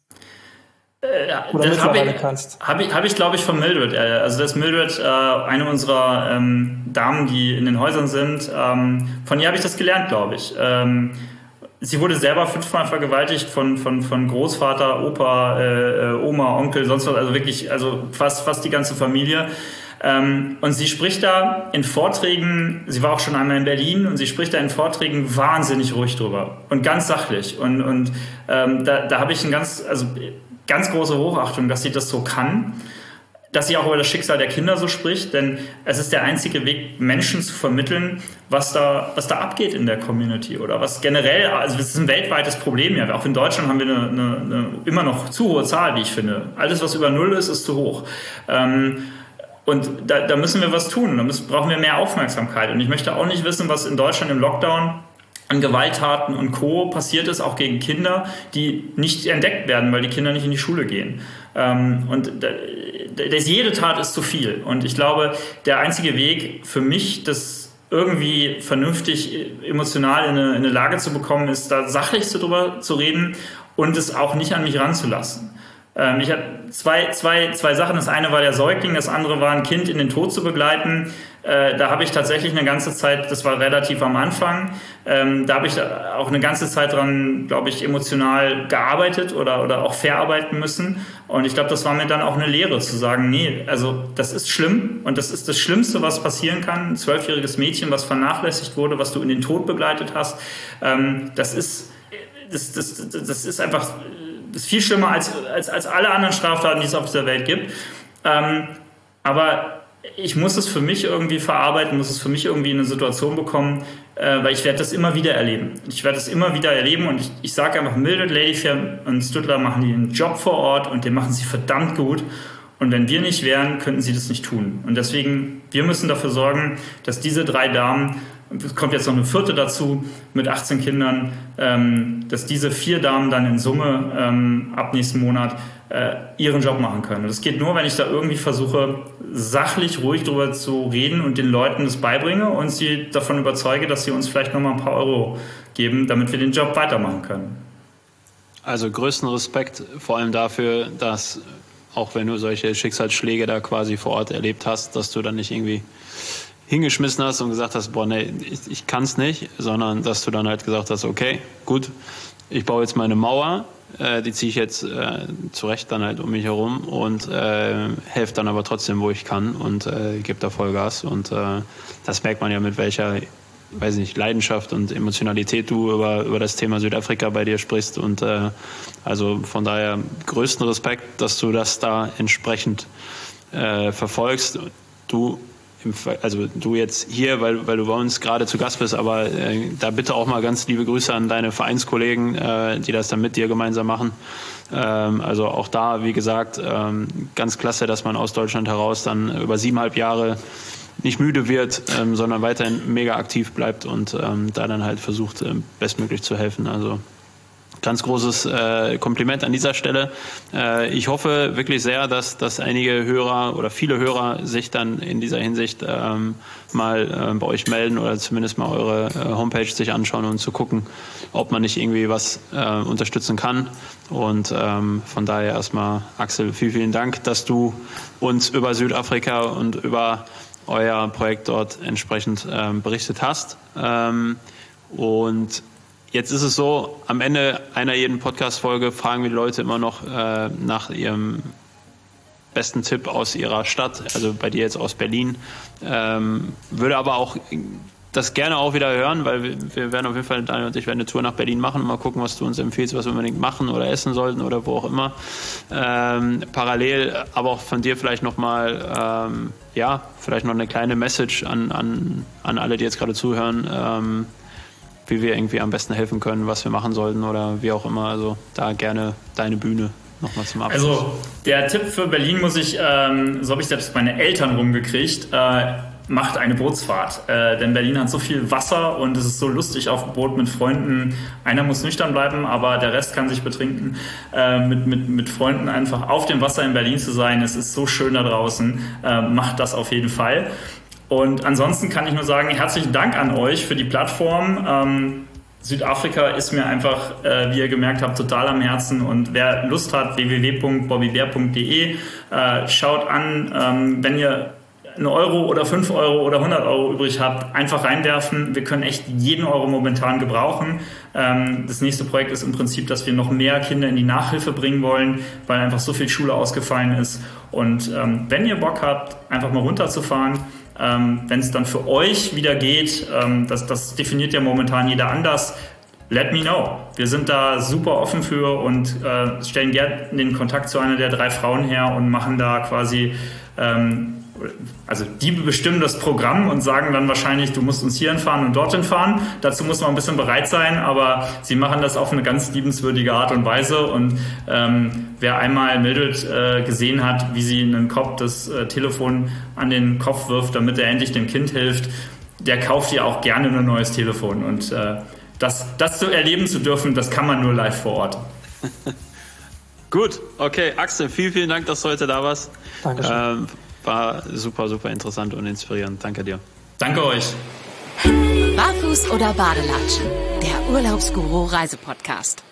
Oder mittlerweile kannst. Habe ich, glaube ich, von Mildred. Also das ist Mildred, eine unserer Damen, die in den Häusern sind. Von ihr habe ich das gelernt, glaube ich. Sie wurde selber 5-mal vergewaltigt von Großvater, Opa, Oma, Onkel, sonst was, also wirklich, also fast die ganze Familie. Und sie spricht da in Vorträgen, sie war auch schon einmal in Berlin, und sie spricht da in Vorträgen wahnsinnig ruhig drüber und ganz sachlich. Und da habe ich ganz große Hochachtung, dass sie das so kann, dass sie auch über das Schicksal der Kinder so spricht, denn es ist der einzige Weg, Menschen zu vermitteln, was da abgeht in der Community oder was generell, also das ist ein weltweites Problem ja, auch in Deutschland haben wir eine immer noch zu hohe Zahl, wie ich finde. Alles, was über 0 ist zu hoch. Und da müssen wir was tun, brauchen wir mehr Aufmerksamkeit, und ich möchte auch nicht wissen, was in Deutschland im Lockdown an Gewalttaten und Co. passiert ist, auch gegen Kinder, die nicht entdeckt werden, weil die Kinder nicht in die Schule gehen. Und jede Tat ist zu viel. Und ich glaube, der einzige Weg für mich, das irgendwie vernünftig emotional in eine Lage zu bekommen, ist, da sachlich drüber zu reden und es auch nicht an mich ranzulassen. Ich hatte zwei Sachen. Das eine war der Säugling, das andere war ein Kind in den Tod zu begleiten. Da habe ich tatsächlich eine ganze Zeit, das war relativ am Anfang, da habe ich auch eine ganze Zeit dran, glaube ich, emotional gearbeitet oder auch verarbeiten müssen. Und ich glaube, das war mir dann auch eine Lehre, zu sagen, nee, also das ist schlimm und das ist das Schlimmste, was passieren kann. Ein 12-jähriges Mädchen, was vernachlässigt wurde, was du in den Tod begleitet hast, das ist einfach... Das ist viel schlimmer als alle anderen Straftaten, die es auf dieser Welt gibt. Aber ich muss es für mich irgendwie verarbeiten, muss es für mich irgendwie in eine Situation bekommen, weil ich werde das immer wieder erleben. Und ich sage einfach, Mildred, Ladyfair und Stüttler machen den Job vor Ort und den machen sie verdammt gut. Und wenn wir nicht wären, könnten sie das nicht tun. Und deswegen, wir müssen dafür sorgen, dass diese 3 Damen, es kommt jetzt noch eine 4. dazu, mit 18 Kindern, dass diese 4 Damen dann in Summe ab nächsten Monat ihren Job machen können. Und das geht nur, wenn ich da irgendwie versuche, sachlich, ruhig drüber zu reden und den Leuten das beibringe und sie davon überzeuge, dass sie uns vielleicht nochmal ein paar Euro geben, damit wir den Job weitermachen können. Also größten Respekt vor allem dafür, dass auch wenn du solche Schicksalsschläge da quasi vor Ort erlebt hast, dass du dann nicht irgendwie hingeschmissen hast und gesagt hast, boah, nee, ich kann's nicht, sondern dass du dann halt gesagt hast, okay, gut, ich baue jetzt meine Mauer, die ziehe ich jetzt zurecht dann halt um mich herum und helfe dann aber trotzdem, wo ich kann und gebe da Vollgas. Und das merkt man ja, mit welcher, weiß nicht, Leidenschaft und Emotionalität du über das Thema Südafrika bei dir sprichst. Und also von daher größten Respekt, dass du das da entsprechend verfolgst. Du jetzt hier, weil du bei uns gerade zu Gast bist, aber da bitte auch mal ganz liebe Grüße an deine Vereinskollegen, die das dann mit dir gemeinsam machen. Also auch da, wie gesagt, ganz klasse, dass man aus Deutschland heraus dann über 7,5 Jahre nicht müde wird, sondern weiterhin mega aktiv bleibt und da dann halt versucht, bestmöglich zu helfen. Also ganz großes Kompliment an dieser Stelle. Ich hoffe wirklich sehr, dass einige Hörer oder viele Hörer sich dann in dieser Hinsicht mal bei euch melden oder zumindest mal eure Homepage sich anschauen und zu gucken, ob man nicht irgendwie was unterstützen kann. Und von daher erstmal, Axel, vielen, vielen Dank, dass du uns über Südafrika und über euer Projekt dort entsprechend berichtet hast. Und jetzt ist es so, am Ende einer jeden Podcast-Folge fragen wir die Leute immer noch nach ihrem besten Tipp aus ihrer Stadt, also bei dir jetzt aus Berlin. Würde aber auch das gerne auch wieder hören, weil wir werden auf jeden Fall, Daniel und ich werden eine Tour nach Berlin machen und mal gucken, was du uns empfiehlst, was wir unbedingt machen oder essen sollten oder wo auch immer. Parallel aber auch von dir vielleicht nochmal, vielleicht noch eine kleine Message an alle, die jetzt gerade zuhören, wie wir irgendwie am besten helfen können, was wir machen sollten oder wie auch immer. Also da gerne deine Bühne nochmal zum Abschluss. Also der Tipp für Berlin so habe ich selbst meine Eltern rumgekriegt, macht eine Bootsfahrt. Denn Berlin hat so viel Wasser und es ist so lustig auf dem Boot mit Freunden. Einer muss nüchtern bleiben, aber der Rest kann sich betrinken. Mit Freunden einfach auf dem Wasser in Berlin zu sein, es ist so schön da draußen. Macht das auf jeden Fall. Und ansonsten kann ich nur sagen, herzlichen Dank an euch für die Plattform. Südafrika ist mir einfach, wie ihr gemerkt habt, total am Herzen. Und wer Lust hat, www.bobbybär.de, schaut an, wenn ihr 1 Euro oder 5 Euro oder 100 Euro übrig habt, einfach reinwerfen. Wir können echt jeden Euro momentan gebrauchen. Das nächste Projekt ist im Prinzip, dass wir noch mehr Kinder in die Nachhilfe bringen wollen, weil einfach so viel Schule ausgefallen ist. Und wenn ihr Bock habt, einfach mal runterzufahren, wenn es dann für euch wieder geht, das definiert ja momentan jeder anders, let me know. Wir sind da super offen für und stellen gerne den Kontakt zu einer der 3 Frauen her und machen da quasi, also die bestimmen das Programm und sagen dann wahrscheinlich, du musst uns hierhin fahren und dorthin fahren. Dazu muss man ein bisschen bereit sein, aber sie machen das auf eine ganz liebenswürdige Art und Weise. Und wer einmal Mildred gesehen hat, wie sie einen Kopf das Telefon an den Kopf wirft, damit er endlich dem Kind hilft, der kauft ihr auch gerne ein neues Telefon. Und das zu erleben zu dürfen, das kann man nur live vor Ort. Gut, okay, Axel, vielen, vielen Dank, dass du heute da warst. Dankeschön. War super, super interessant und inspirierend. Danke dir. Danke euch. Barfuß oder Badelatschen, der Urlaubsguru Reisepodcast.